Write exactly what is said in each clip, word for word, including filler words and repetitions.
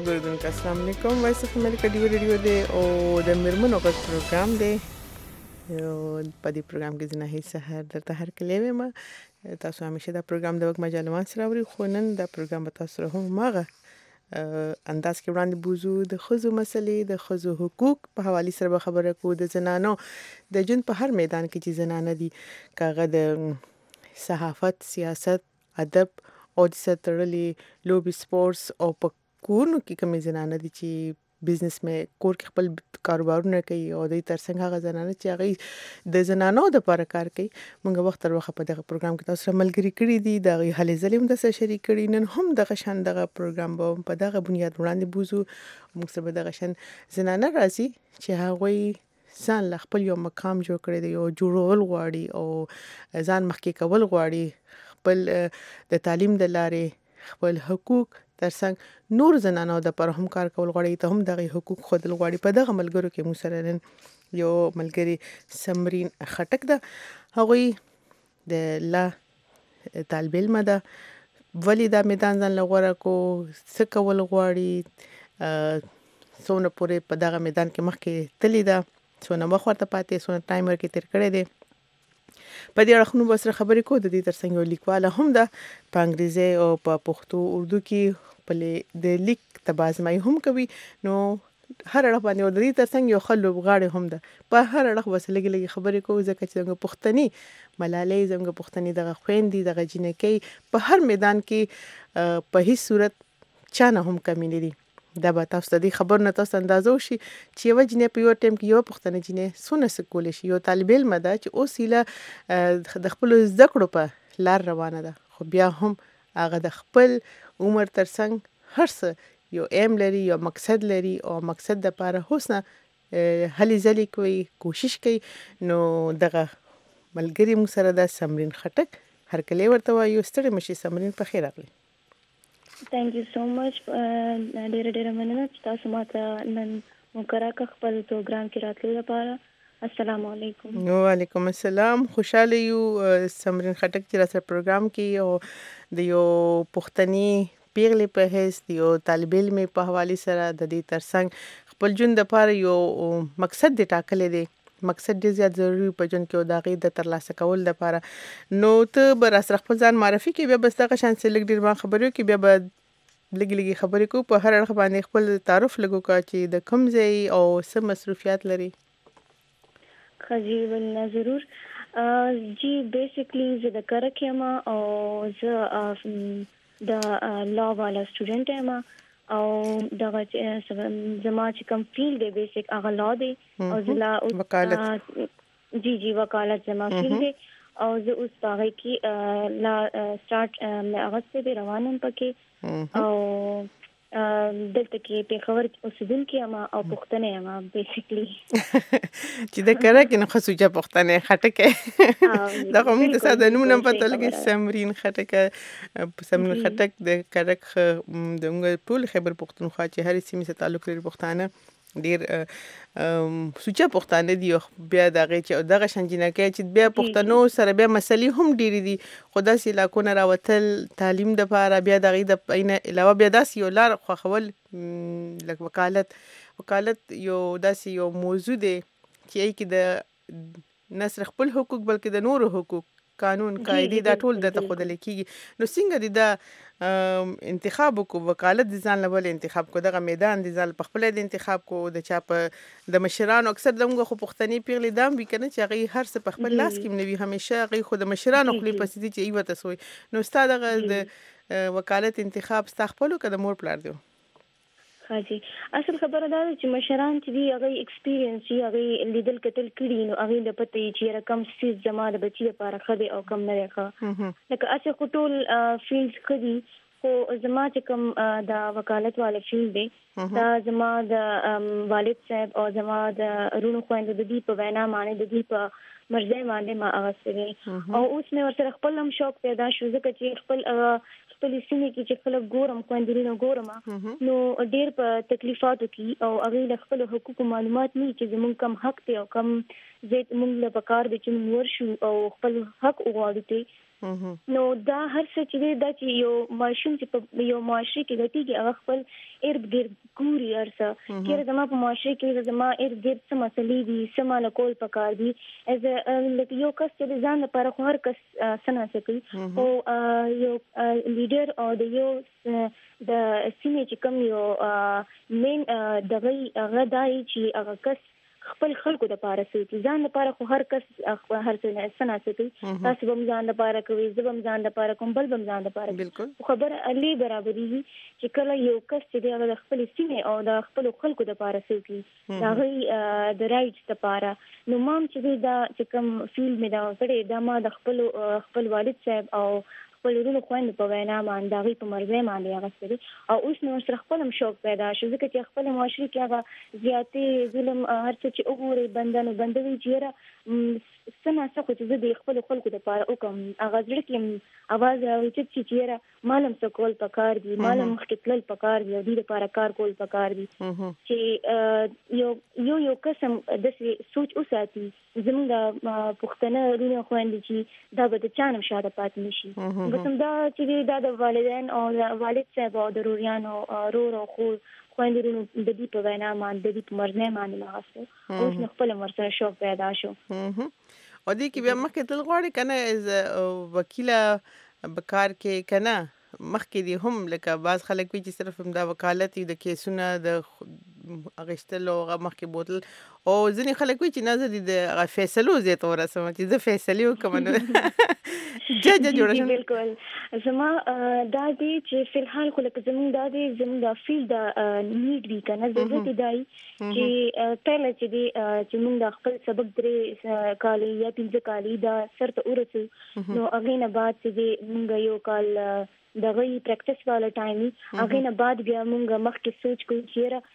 خوږ اردوونکو السلام علیکم. وایس اف امریکا ډیو ریډیو دی او د میرمنو غږ پروګرام دی. او په دې پروګرام کې زه نه سحر درته هر کله ویم تاسو همیشه دا پروګرام د وګ مجالوان سره اوري، خو نن دا پروګرام به تاسو سره هم ماغه انداز کې وړاندې بوزو د خزو مسلې، د خزو حقوق په حواله سره خبره کو، د زنانو د جن په هر میدان کې چې زنانه دي، کاغه د صحافت، سیاست، ادب او د ستړلې لوبي سپورتس او په کورونو کې کومې زنانه دي چې بزنس مې کور کې خپل کاروبارونه کوي او د ترڅنګ هغه زنانه چې هغه د زنانو د لپاره کار کوي. موږ وخت تر وخت په دغه پروګرام کې تاسو سره ملګری کړي دي، د هلي ځلې هم د سره شریک کړي. نن هم دغه شان دغه پروګرام به په دغه بنیاد وړاندې بوزو. موږ سره دغه شان زنانه راځي چې هغه ځان له خپل یو مقام جوړ کړي دی او جوړول غواړي او ځان مخکې کول غواړي، خپل د تعلیم د لارې خپل حقوق ترڅنګ نور زنانو د پر هم کار کول غواړي، ته هم دغه حقوق خودل غواړي. په دغه ملګرو کې مو سره نن یو ملګری سمرین خټک ده. هغه د لا طالب علم ده، ولی دا میدان ځان لغوره کو څه کول غواړي، څونه پورې په دغه میدان کې مخکې تللی ده، څونه وخت ورته پاتې، څونه ټایم ورکې تیر کړی دی. په دې اړه خو نو سره خبرې کوو. د دې ترڅنګ یو لیکواله هم ده په انګریزي او په پښتو اردو کې په د لیک تبازمای هم کوي. نو هر اړه باندې د دې ترڅنګ یو خلوب غاړه هم ده. په هر اړه وسلګي لګي خبرې کوو ځکه چې څنګه پښتني ملالۍ، څنګه پښتني دغه خويندې، دغه جنکۍ په هر میدان کې په هیڅ صورت چانه هم کمی نه دي. دا به تاسو ته دې خبر نه تاسو اندازو شي چې یو جنې په یو ټیم کې یو پښتنه جنې سونه سکول شي. یو طالب علم ده چې اوس یې د خپل زده کړو په لار روانه ده، خو بیا هم هغه د خپل عمر ترڅنګ هر څه یو ایم لري، یو مقصد لري او مقصد د لپاره حسنه هلي ځلې کوي، کوشش کوي. نو دغه ملګری مو سره د سمرین خټک هر کله ورته وایو. ستړي مشي سمرین، په خیر راغلی. Thank you so much. ډېر ډېر مننه چې تاسو ماته نن مکرکه خپل پروګرام کې راتلو لپاره. السلام علیکم. وعلیکم السلام. خوشاله یو سمرین خټک چې راسره پروګرام کې او د یو پښتني پیغلې په هیڅ د یو طالب علم په حواله سره د دې ترڅنګ خپل ژوند لپاره یو مقصد دی ټاکلی دی. مقصد ډېر زیات ضروري په ژوند کې او د هغې د ترلاسه کول لپاره. نو ته به راسره خپل ځان معرفي کړې، بیا به دغه شان څه لږ ډېر ما خبرې وکړي، بیا به لږ لږ خبرې کوو. په هر اړخ باندې خپل تعارف لږ وکړه چې د کوم ځای او څه مصروفیات لري. ښه جي ولنه ضرور. جی بیسیکلی زه د کرک یم او زه د لا والا سټوډنټ یم او دغه زما چې کوم فیلډ دی بیسیک هغه لا دی او زه لا وکالت جی جی وکالت زما فیلډ دی او زه اوس په هغې کې لا سټارټ مې اغوستی دی، روان یم پکې او دلته کې پېښور کې اوسېدونکې یم او پښتنه یم بیسیکلی. چې د کرک نه ښه سوچه پښتنه خټک دغه موږ ته ساده نوم نه پته لګي سمرین خټک. سمرین خټک د کرک د موږ ټول خیبر پښتونخوا چې هرې سیمې سره تعلق لري پښتانه ډېر سوچه پښتانه دي. بیا دغه چې دغه شان جنکۍ چې بیا پښتنو سره بیا مسلې هم ډېرې دي، خو داسې علاقو نه راوتل تعلیم دپاره، بیا د هغې د نه علاوه بیا داسې یو لار خوښول لکه وکالت. وکالت یو داسې یو موضوع دی چې هغې کې د نه صرف خپل حقوق بلکې د نورو حقوق، قانون، قاعدې دا ټول درته ښودلی کېږي. نو څنګه دې دا انتخاب وکړو، وکالت د ځان له ولې انتخاب کړو، دغه میدان د ځان په خپله د انتخاب کړو، د چا په د مشرانو اکثر د موږ خو پښتني پیغلې دا هم وي که نه چې هغې هر څه په خپل لاس کې هم نه وي، همیشه هغې خو د مشرانو خولې پسې دي چې ای ورته څه وایي. نو ستا دغه د وکالت انتخاب ستا خپل و که د مور پلار دی؟ حاجی اصل خبره دا ده چې مشران چې دي هغوی ایکسپیرینس وي، هغوی لیدل کتل کړي، نو هغوی له پته وي چې یاره کوم څیز زما د بچي لپاره ښه دی او کوم نه دی ښه. لکه هسې خو ټول فیلډ ښه دي، خو زما چې کوم د وکالت والا فیلډ دی دا زما د والد صاحب او زما د رونو خویندو د دوی په وینا باندې د دوی په مرضی باندې ما اغوستی دی. او اوس مې ورسره خپل هم شوق پیدا شو ځکه چې خپل خپلې سیمې کې چې خلک ګورم، خویندرونه ګورم، نو ډېر په تکلیفاتو کې او هغوی له خپلو حقوقو معلومات نه وي چې زموږ کم حق دی او کم ځای موږ له پکار دی چې موږ ورشو او خپل حق وغواړو. تی نو دا هر څه چې دا چې یو ماشوم چې په یو معاشري کې غټيږي هغه خپل ارد ګرد ګوري ارسه کله زما په معاشري کې زما ارد ګرد څه مسلې دي څه مال کول پکار دي از لکه یو کس چې ځان لپاره خو هر کس سنا سکی او یو لیډر او د یو د سیمې چې کوم یو مین دغه غدای چې هغه کس خپل خلکو د پاره سوي ځان لپاره خو هر کس هر څه سنا سکی تاسو به ځان لپاره کوي زبم ځان لپاره کوم بل بم ځان لپاره بالکل خبر علي برابرۍ چې کله یو کس چې د خپل سیمه او د خپل خلکو د پاره سوي دا غي د رائټس لپاره نو مام چې دا چې کوم فیلډ مې دا کړی دا ما د خپل خپل والد صاحب او خپل ورونو خويند په وینا باندې هغه په مرزه باندې هغه سره او اوس نو سره خپل شوق پیدا شو ځکه چې خپل معاشري کې هغه زیاتې ظلم هر څه چې وګوري بندنو بندوي چیرې سنا څه خو چې د خپل خلکو د پاره وکم هغه ځل کې आवाज راوي چې چیرې مالم څه کول پکار دي مالم مخکتل پکار دي د لپاره کار کول پکار دي چې یو یو یو قسم د سوچ اوساتي زموږ پښتنه ورونو خويند چې دا به د چانم شاده پات نشي بسم دا چې دا د والدین او والد صاحب او ضروريانو رور او خو خويندونو د دې په وینا باندې د دې په مرزه باندې لاسه اوس نو خپل مرسته شوق پیدا شو او دې کې بیا مخکې تل غواړي کنه وکیله بکار کې کنه مخکې دي هم لکه بعض خلک وی چې صرف هم دا وکالت د کیسونه د اغشتلو مخکې بوتل او ځینې خلک وی چې نه زدي د فیصلو زیات ورسمه چې د فیصلې وکم نو جج جوړ شم بالکل زما دا دي چې په الحال خو لکه زموږ دا دي زموږ د فیلډ د نیډ وی کنه ضرورت دی چې پهله چې دی چې موږ خپل سبق درې کالي یا پنځه کالي دا سرته ورسو نو هغه نه بعد چې موږ یو کال دغه پریکټیس والا ټایم هغه نه بعد بیا موږ مخکې سوچ کوو چې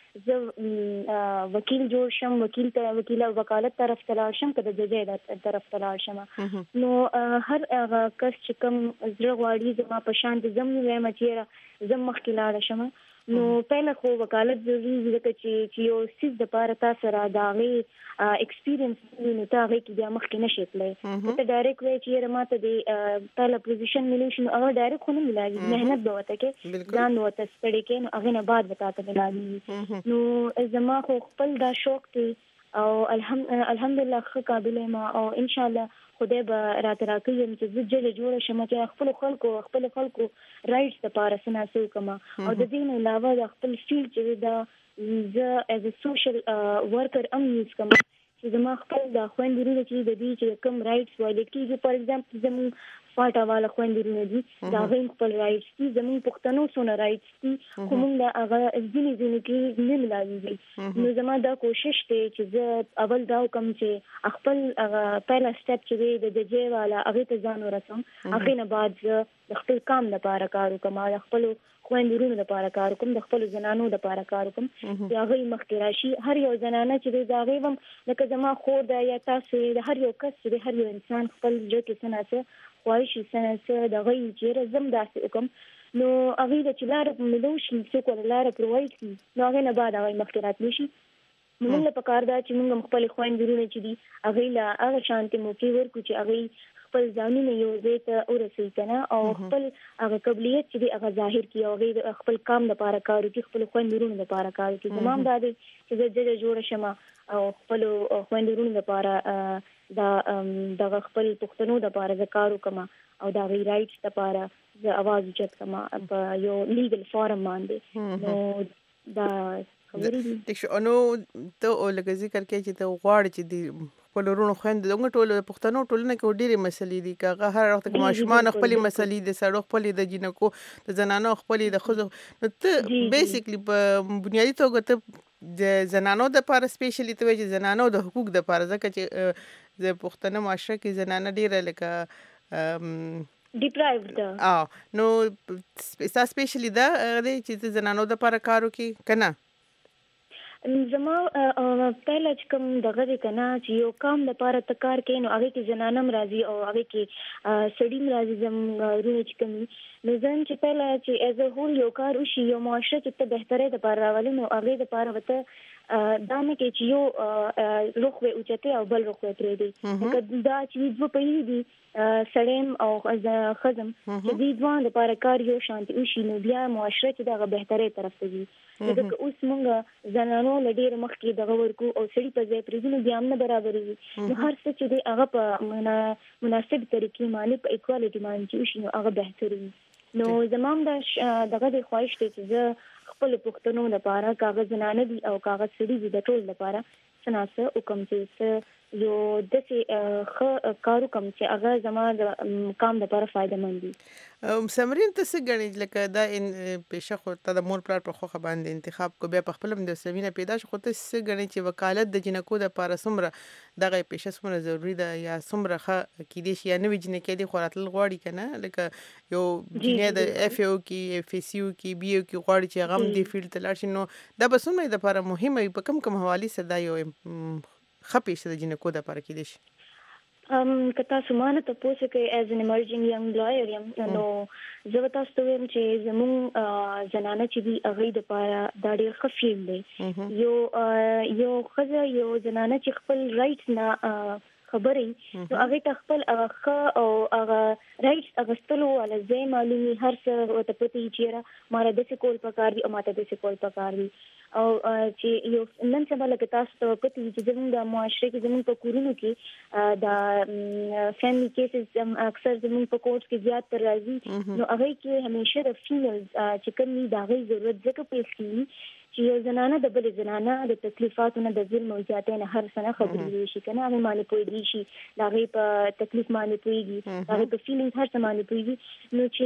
زه وکیل جوړ شم وکیل ته وکیل وکالت طرف ته لاړ شم کله د جې طرف ته لاړ شم نو هر هغه کس چې کوم زړه غواړي زما په شان د زم وایم چې زم مخکې لاړ شم نو پهله خو وکالت ضروري ځکه چې چې یو سیس د پاره تاسو را داغي ایکسپیرینس نو تاغي کې بیا مخکې نشي تللی ته ډایرکټ وای چې رماته دی پهله پوزیشن ملیشن هغه ډایرکټ خو نه ملایي مهنت به وته کې ځان وته سپړې کې نو هغه نه بعد وتاته ملایي نو زما خو خپل دا شوق دی او الحمد الحمدلله خو قابل ما او ان شاء الله خدای به راته راکړي چې زه جل جوړ شم چې خپل خلکو خپل خلکو رائټس لپاره سناسو کما او د دې نه علاوه د خپل فیلډ چې دا زه از ا سوشل ورکر ام یوز کوم چې زما خپل د خويندو لري چې د دې چې کوم رائټس وایي کیږي فار ایگزامپل زمو فاټا والا خويندو لري دا غوښ خپل رائټس دي زمو پښتنو سونه رائټس دي کوم دا هغه ځینې ځینې کې نه ملایي نو زما دا کوشش دی چې زه اول دا کوم چې خپل هغه پهلا سټپ چې د دجې والا هغه ته ځان ورسوم هغه نه بعد د خپل کام لپاره کار وکم د خپل خويندو لپاره کار کوم د خپل زنانو لپاره کار کوم یا غي مخکې راشي هر یو زنانه چې دا غویم لکه زما خور دا یا تاسو د هر یو کس د هر یو انسان خپل ځکه کې سناسه خوایشي سناسه د غي چې زم داسې وکم نو هغه د چلار ملوش څه کول لار پروای کی نو هغه نه بعد هغه مخکې راتلی شي موږ په کار دا چې موږ خپل خويندو چې دي هغه لا هغه شانتي موکي ورکو چې هغه خپل ځانونه یو ځای ته ورسوي کنه او خپل هغه قابلیت چې هغه ظاهر کی او هغه خپل کام لپاره کار کوي خپل خويندو لپاره کار کوي تمام دا دي چې د جوړ جوړ شمه او خپل خويندو لپاره دا د خپل پښتنو لپاره ذکر وکما او دا غي رائټس لپاره د اواز چت کما په یو لیګل فارم باندې نو دا د شنو ته لکه ذکر کوي چې ته غواړې چې د خپل ورونو خويند دغه ټول پښتنو ټولنه کې ډېرې مسلې دي کغه هر وخت کې ماشومان خپل مسلې د سړو خپل د جنکو د زنانو خپل د خزو نو ته بیسیکلی په بنیادی توګه ته د زنانو د لپاره سپیشلی ته چې زنانو د حقوق د لپاره ځکه چې د پښتنو معاشره کې زنانه ډېره لکه ډیپرایوډ ده اه نو سپیشلی دا چې زنانو د لپاره کار وکي کنه زما پهله چې کوم دغه د کنا چې یو کام لپاره تکار کین او هغه کې زنانم راځي او هغه کې سړیم راځي زم ورونه چې کوم نو ځم چې پهله چې از ا هول یو کار وشي یو معاشره چې ته بهتره د لپاره راولي نو هغه د لپاره وته دا نه کې چې یو روخ وي اوچته او بل روخ وي پرې دی لکه دا چې دوه پې دي سړیم او خزم چې دې دوه لپاره کار یو شانتي او شي نو بیا معاشره چې دغه بهتري طرف ته ځي لکه اوس موږ زنانو لډیر مخکې دغه ورکو او سړي په ځای پرېږدو بیا هم نه برابرېږي نو هر څه چې دی هغه په مناسب طریقې باندې په ایکوالټي باندې چې وشي نو هغه بهتر وي نو زما هم دغه د خواهش دی چې زه خپل پښتنو لپاره کاغذ زنانه دي او کاغذ سړي دي د ټول لپاره سناسه حکم چې یو داسې ښه کارو کوم چې هغه زما د کام لپاره فایده مند دي. سمرین ته څه ګڼې لکه دا پیشه خو ته د مور پلار په خوښه باندې انتخاب کو بیا په خپل هم د سمینه پیدا شو خو ته څه ګڼې چې وکالت د جنکو دپاره څومره دغه پیشه څومره ضروري ده یا څومره ښه کیدای شي یا نوې جنکۍ دي خو راتلل غواړي که نه لکه یو جنۍ د اف او کې اف اس یو کې بي او کې غواړي چې هغه هم دې فیلډ ته لاړ شي نو دا به څومره یې دپاره مهمه وي په کوم کوم حوالې سره دا یو ښه پیشه د جنکو دپاره کیدای شي. ام که تاسو مانه تاسو کوي as an emerging young lawyer یم نو زه به تاسو ته وایم چې زموږ زنانه چې دي هغوی دپاره دا ډېر ښه فیلډ دی یو یو ښځه یو زنانه چې خپل رایټس نه خبرې نو هغې ته خپل هغه ښه او هغه رایټس اخیستلو والا ځای معلومي هر څه ورته پته وي چې یاره ما را داسې کول پکار دي او ما ته داسې کول پکار دي او چې یو نن سبا لکه تاسو ته پته وي چې زموږ د معاشره کې زموږ په کورونو کې د فیملی کیسز اکثر زموږ په کورټس کې زیات تر راځي نو هغې کې همیشه د فیمیلز چې کوم وي د هغې ضرورت ځکه پیښ کېږي چې یو زنانه د بلې زنانه د تکلیفاتو نه د ظلم او زیاتۍ نه هر څه نه خبرېدلی شي که نه هغې باندې پوهېدلی شي د هغې په تکلیف باندې پوهېږي د هغې په فیلینګز هر څه باندې پوهېږي نو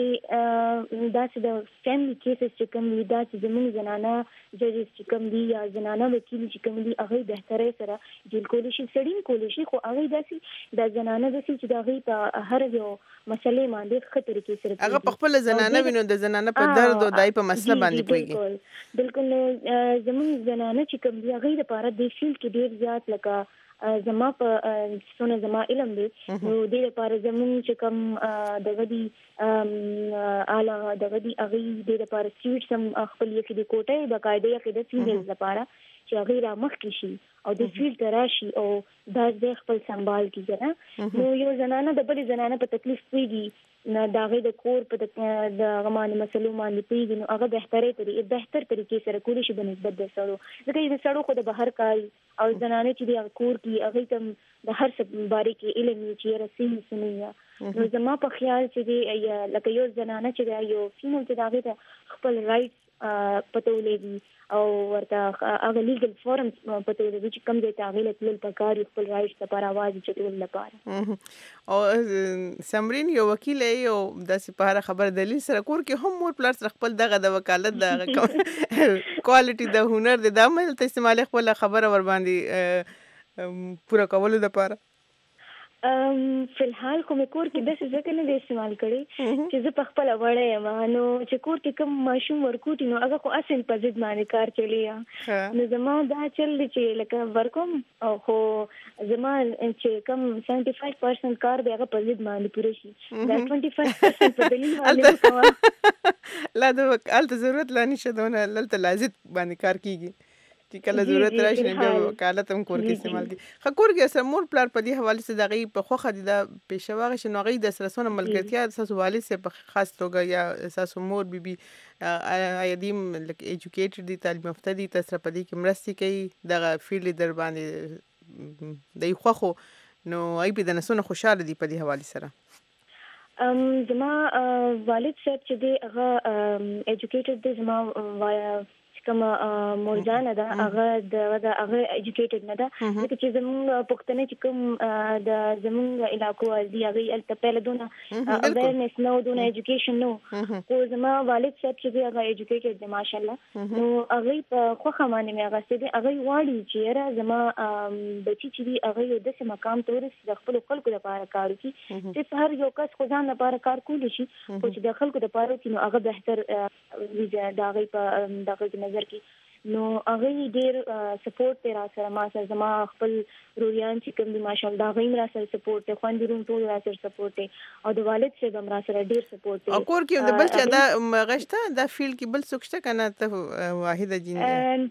چې داسې د فیملی کیسز چې کوم وي دا چې زموږ زنانه ججز چې کوم دي یا زنانه وکیل چې کوم دي هغوی بهترۍ سره ډیل کولی شي سړي هم کولی شي خو هغوی داسې د زنانه داسې چې د هغوی په هر یو مسلې باندې ښه طریقې سره هغه په خپله زنانه وي نو د زنانه په درد او دای په مسله باندې پوهېږي بلکل زموږ زنانه چې کوم دي هغوی دپاره دې فیلډ کې ډېر زیات لکه زما په څونه زما علم دی نو دې لپاره زموږ چې کوم دغه دي اعلی دغه دي هغوی دې لپاره سیټس هم خپل یې کړي کوټه باقاعده یې کړي د فیمیلز لپاره چې هغوی را مخکې شي او د فیلډ ته راشي او دا ځای خپل سنبال کړي نه نو یو زنانه د بلې زنانه په تکلیف پوهېږي نه د هغې د کور په د هغه باندې مسلو باندې پوهېږي نو هغه بهترۍ طریقې بهتر طریقې سره کولی شي بنسبت د سړو ځکه د سړو خو د بهر کار او زنانه چې دي هغه کور کې هغوی ته د هر څه بارے کې علم وي چې یاره څه څه نه وي نو زما په خیال چې دی لکه یو زنانه چې دی یو فیمیل چې د هغې ته خپل رایټس پته ولګي او ورته هغه لیګل فورمز پته ولګي چې کوم ځای ته هغې له تلل پکار وي خپل رایټس لپاره اواز اوچتولو لپاره او سمرین یو وکیل یې او داسې په هره خبره دلیل سره کور کې هم مور پلار سره خپل دغه د وکالت د کوالټي د هنر د دا هم هلته استعمالي خپله خبره ورباندې پوره کولو دپاره فی الحال خو مې کور کې داسې ځکه نه دی استعمال کړی چې زه په خپله وړه یم نو چې کور کې کوم ماشوم ورکوټي نو هغه خو اصل په ضد باندې کار چلی نو زما دا چل دی چې لکه ورکوم خو زما چې کوم سیونټي فایو پرسنټ کار دی هغه په ضد باندې پوره شي دا ټوینټي فایو پرسنټ په دلیل باندې وکوم لا د هلته ضرورت لا نشته دونه دلته لا ضد باندې کار کېږي چې کله ضرورت راشي نو بیا وکالت هم کور کې استعمال کړي ښه کور کې سره مور پلار په دې حوالې سره د هغې په خوښه دي دا پیشه واغې شي نو هغوی د سره څونه ملګرتیا ستاسو والد صاحب په خاص توګه یا ستاسو مور بیبي آیا دي لکه ایجوکیټډ دي تعلیم یافته دي تا سره په دې کې مرستې کوي دغه فیلډ در باندې د یې خوښو نو هغوی پرې د نسونه خوشحاله دي په دې حوالې سره زما والد صاحب چې دی هغه ایجوکیټډ دی زما کومه مورجانه ده هغه د هغه ایجوکیټډ نه ده ځکه چې زموږ پښتنې چې کوم د زموږ علاقو دي هغوی هلته پهله دونه اویرنس نه و دونه ایجوکیشن نه و خو زما والد صاحب چې دی هغه ایجوکیټډ دی ماشاءالله نو هغوی په خوښه باندې مې اخیستی دی هغوی غواړي چې یاره زما بچي چې دي هغوی یو داسې مقام ته ورسي د خپلو خلکو دپاره کار وکړي چې هر یو کس خو ځان لپاره کار کولی شي خو چې د خلکو دپاره وکړي نو هغه بهتر وي د هغوی په دغه کې نظر کې نو هغوی ډېر سپورټ دی را سره ما سره زما خپل روریان چې کوم دي ماشاءالله هغوی هم را سره سپورټ دی خویندې ورونه ټول را سره سپورټ دی او د والد صاحب هم را سره ډېر سپورټ دی او کور کې د بل چا دا هغه شته دا فیلډ کې بل څوک شته که نه ته واحده جین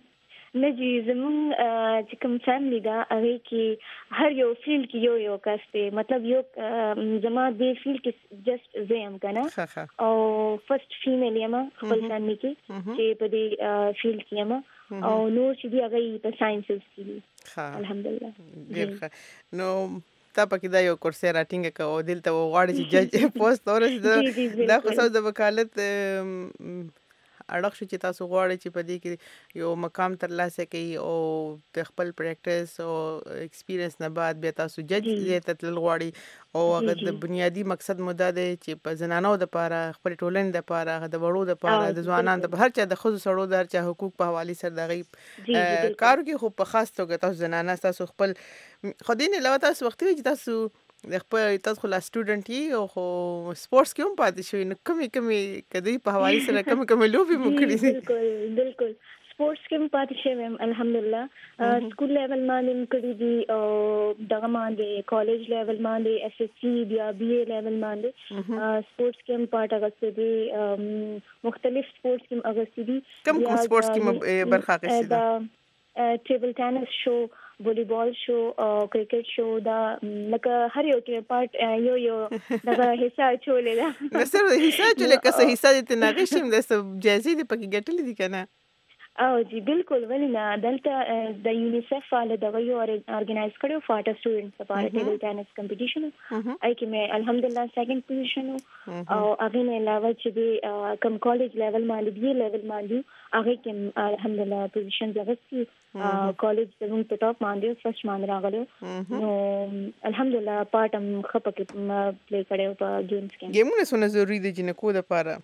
نه جی زمون چې کوم فیملی دا هغه کې هر یو فیلډ کې یو یو کس دی، مطلب یو زما د فیلډ کې جست زم کنه او فرست فیمیل یم خپل فیملی کې چې په دې فیلډ کې یم او نور چې دی هغه په ساينسز کې دي. الحمدلله ډیر ښه. نو تا پکې دا یو کورس راټینګ کاوه دلته وغواړي چې جج پوسټ اورس دا خو څه د وکالت اړه شو چې تاسو غواړئ چې په دې کې یو مقام ترلاسه کړئ او د خپل پریکټس او ایکسپیرینس نه بعد بیا تاسو جج دې ته تل غواړئ او هغه د بنیادی مقصد مو دا دی چې په زنانو د پاره خپل ټولنې د پاره د وړو د پاره د ځوانانو د هر چا د خود سړو د هر چا حقوق په حواله سره د غیب کار کې خو په خاص توګه تاسو زنانه تاسو خپل خدای نه لوي تاسو وخت وی چې تاسو د خپل تاسو خو لا سټوډنټ یې او خو سپورتس کې هم پاتې شوی نو کمی کمی کدی په حواله سره کمی کمی لوبي مو کړی دي. بالکل بالکل سپورتس کې هم پاتې شوم الحمدلله. سکول لیول باندې کړی دي او دغه باندې کالج لیول باندې اس اس سی بیا بی اے لیول باندې سپورتس کې هم پات اغسته دي، مختلف سپورتس کې هم اغسته دي. کوم کوم سپورتس کې برخه اخیستې ده؟ ټیبل ټینس شو، والیبال شو او کرکټ شو، دا لکه هر یو کې پارت یو یو دغه حصہ چولې ده. نو سره حصہ چولې که څه حصہ دې نه غشم د جایزې دې پکې ګټلې دي کنه؟ او جی بالکل ولې نه، دلته د یونیسف فعال دغه یو ارګنایز کړو فاټا سټوډنټس لپاره ټیبل ټینس کمپټیشن آی کې مې الحمدلله سیکنډ پوزیشن او هغه نه علاوه چې د کم کالج لیول باندې بي لیول باندې هغه کې الحمدلله پوزیشن زغستی کالج زمون په ټاپ باندې فرست باندې راغلو نو الحمدلله پارټم خپکه پلی کړو په گیمز کې. گیمونه څونه ضروری دي جنکو لپاره؟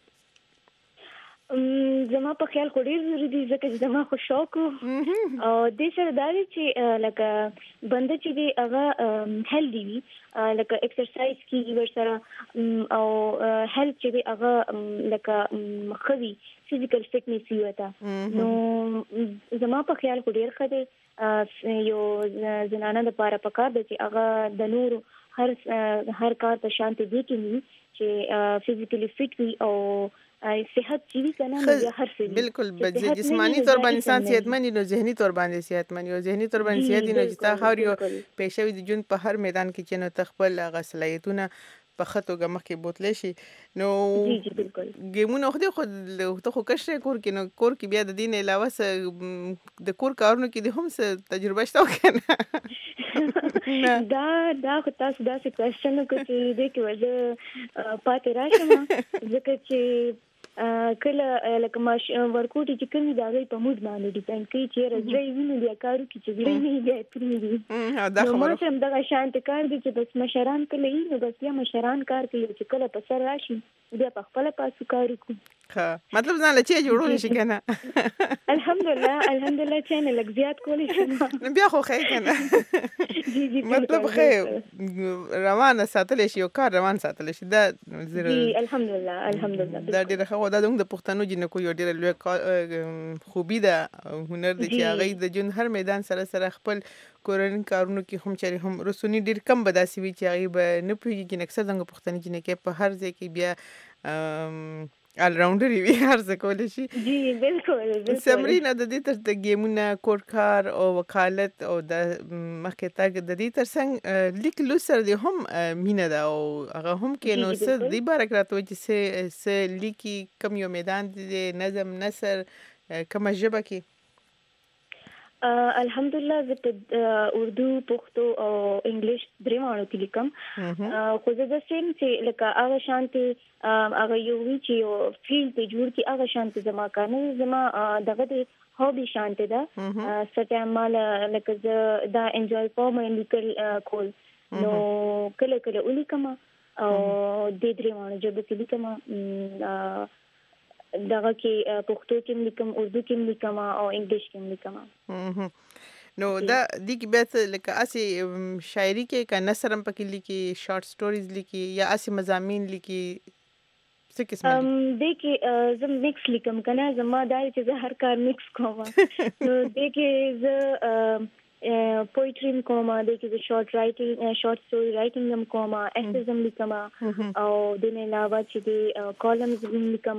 زما په خیال خو ډیر ضروري دي ځکه چې زما خو شوق او د سره دا چې لکه بنده چې دی هغه هیلدي وي، لکه ایکسرسایز کیږي ورسره او هیلث چې دی هغه لکه خوي فزیکل فټنس وي وته. نو زما په خیال خو ډیر ښه دی یو زنانه د پاره پکار دی چې هغه د نور هر هر کار په شانتي دي کې چې فزیکلی فټ وي او صحت چوي کنه نو هر څه بالکل جسمانی طور باندې انسان صحتمند نو ذهني طور باندې صحتمند یو ذهني طور باندې صحت نو چې تا هر یو پېښوي د جون په هر میدان کې چې نو تخپل غسلیتونه په خطو ګمخ کې بوتلې شي نو جی جی بالکل ګیمونه خو خو ته خو کښه کور کې نو کور کې بیا د دین علاوه س د کور کارونو کې د هم څه تجربه شته کنه؟ دا دا خو تاسو دا څه کوېشن کوي دې کې ورته پاتې راشم ځکه چې کله لکه ماش ورکوټي چې کومي دا غي په موډ باندې ډیپند کوي چې راځي ویني بیا کارو کې چې ویني بیا پرې دي. دا خبره نو ما دغه شانت کار دي چې بس مشران کله یې نو بس یا مشران کار کوي چې کله په سر راشي بیا په خپل پاسو کار کوي. ها مطلب ځان لچې جوړول شي کنه؟ الحمدلله الحمدلله چې نه لګ زیات کولی شم بیا خو خې کنه. جی جی مطلب خې روانه ساتل شي او کار روان ساتل شي دا زیرو. جی الحمدلله الحمدلله دا ډیره خو دا د پښتنو جنکو یو ډیره لوی خوبي ده هنر دي چې هغه د جون هر میدان سره سره خپل کورن کارونو کې هم چری هم رسونی ډیر کم بداسي وی چې هغه به نه پیږي چې اکثر څنګه پښتني جنکې په هر ځای کې بیا ال راوندر وی هر څه کول شي. جی بالکل بالکل. سمرینا د دې تر د گیمونه کورکار او وکالت او د مخکې تاګ د دې تر څنګه لیک لوسر دی هم مینه ده او هغه هم کې نو څه دی بارک راته چې څه څه لیکي کم یو میدان دی نظم نثر کوم ژبه کې؟ الحمدلله زه په اردو پښتو او انګلیش درې مانو کې لیکم خو زه د سیم چې لکه هغه شانتي هغه یو وی چې یو فیلډ ته جوړ کی هغه شانتي زما کنه زما دغه د هوبي شانتي ده ستاسو مال لکه زه دا انجوای کوم لیکل کول نو کله کله ولیکم او د درې مانو جبه کې لیکم دغه کې پښتو کې لیکم اردو کې لیکم او انګلیش کې لیکم. نو دا د کی به لکه اسی شاعری کې کا نثرم پکې لیکي شارټ سټوریز لیکي یا اسی مضامین لیکي څه قسم ام د کې زم میکس لیکم کنه زما دا چې زه هر کار میکس کوم نو د کې زه پوئټری کوم د کې زه شارټ رائټینګ شارټ سټوري رائټینګ هم کوم ایسزم لیکم او د نه علاوه چې د کالمز هم لیکم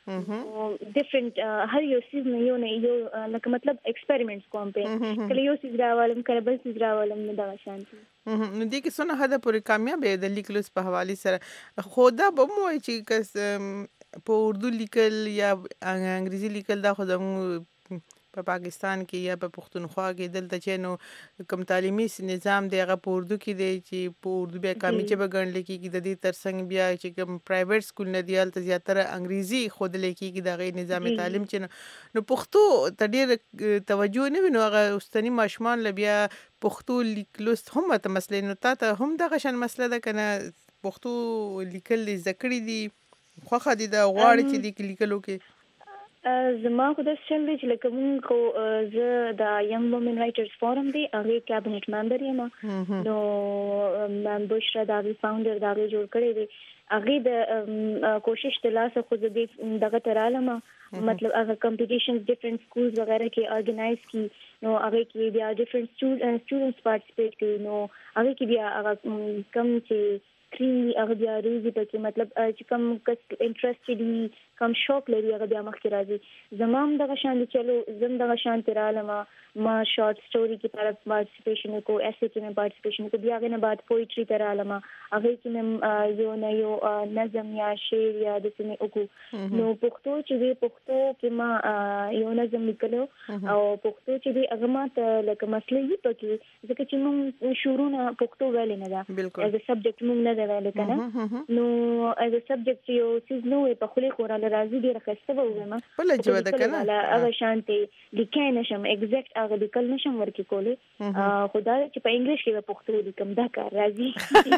ډیفرنٹ هر یو سیز نه یو نه یو لکه مطلب ایکسپریمنټس کوم په کله یو سیز راوالم کله بل سیز راوالم نه دا شانتي نو دې کې څونه حد پورې کامیاب دی د لیکلو په حواله سره خو دا به مو وایي چې کس په اردو لیکل یا انګریزي لیکل دا خو زموږ په پاکستان کې یا په پښتونخوا کې دلته چې نو کوم تعلیمي نظام دی هغه په اردو کې دی چې په اردو بیا کامي ژبه ګڼل کېږي د دې ترڅنګ بیا چې کوم پرایویټ سکول نه دی هلته زیاتره انګریزي ښودل کېږي د هغې نظام تعلیم چې نو نو پښتو ته ډېر توجه نه وي نو هغه اوسني ماشومان له بیا پښتو لیک لوست هم ورته مسلې نو تا ته هم دغه شان مسله ده که نه پښتو لیکل دې زده کړي دي خوښه دي دا غواړي چې دې لیکلو کې زما خو داسې چل دی چې لکه مونږ خو زه د ینګ وومن رایټرز فورم دی هغې کابینټ ممبر یم نو میم بشرا د هغې فاونډر د هغې جوړ کړی دی هغې د کوشش د لاسه خو زه دې دغه ته رالم مطلب هغه کمپټیشنز ډفرنٹ سکولز وغیرہ کې ارګنایز کی نو هغې کې بیا ډفرنٹ سټوډنټس پارټیسپیټ کوي نو هغې کې بیا هغه کم چې کړي هغه بیا روزي پکې مطلب چې کوم کس انټرسټ دي کوم شوق لري هغه بیا مخکې راځي زما هم دغه شان دي چلو زه هم دغه شان ترې رالم ما شارټ سټوري کې طرف پارټیسپیشن وکړو ایسے کې مې پارټیسپیشن وکړو بیا هغې نه بعد پویټري ته رالم هغې کې مې یو نه یو نظم یا شعر یا داسې مې وکړو نو پښتو چې دی پښتو کې ما یو نظم لیکلو او پښتو چې دی هغه ما ته لکه مسله وي پکې ځکه چې موږ شروع نه پښتو ویلې نه ده ایز ا سبجیکټ موږ نه ده ویلې که نه نو ایز ا سبجیکټ یو څیز نه وی په خولې خو راله راځي ډېره ښایسته به ووایم بله ژبه ده که نه هغه شانتې لیکلی نه شم ایګزیکټ هغه لیکل نه شم ورکې کولی خو دا چې په انګلیش کې به پښتو لیکم دا کار راځي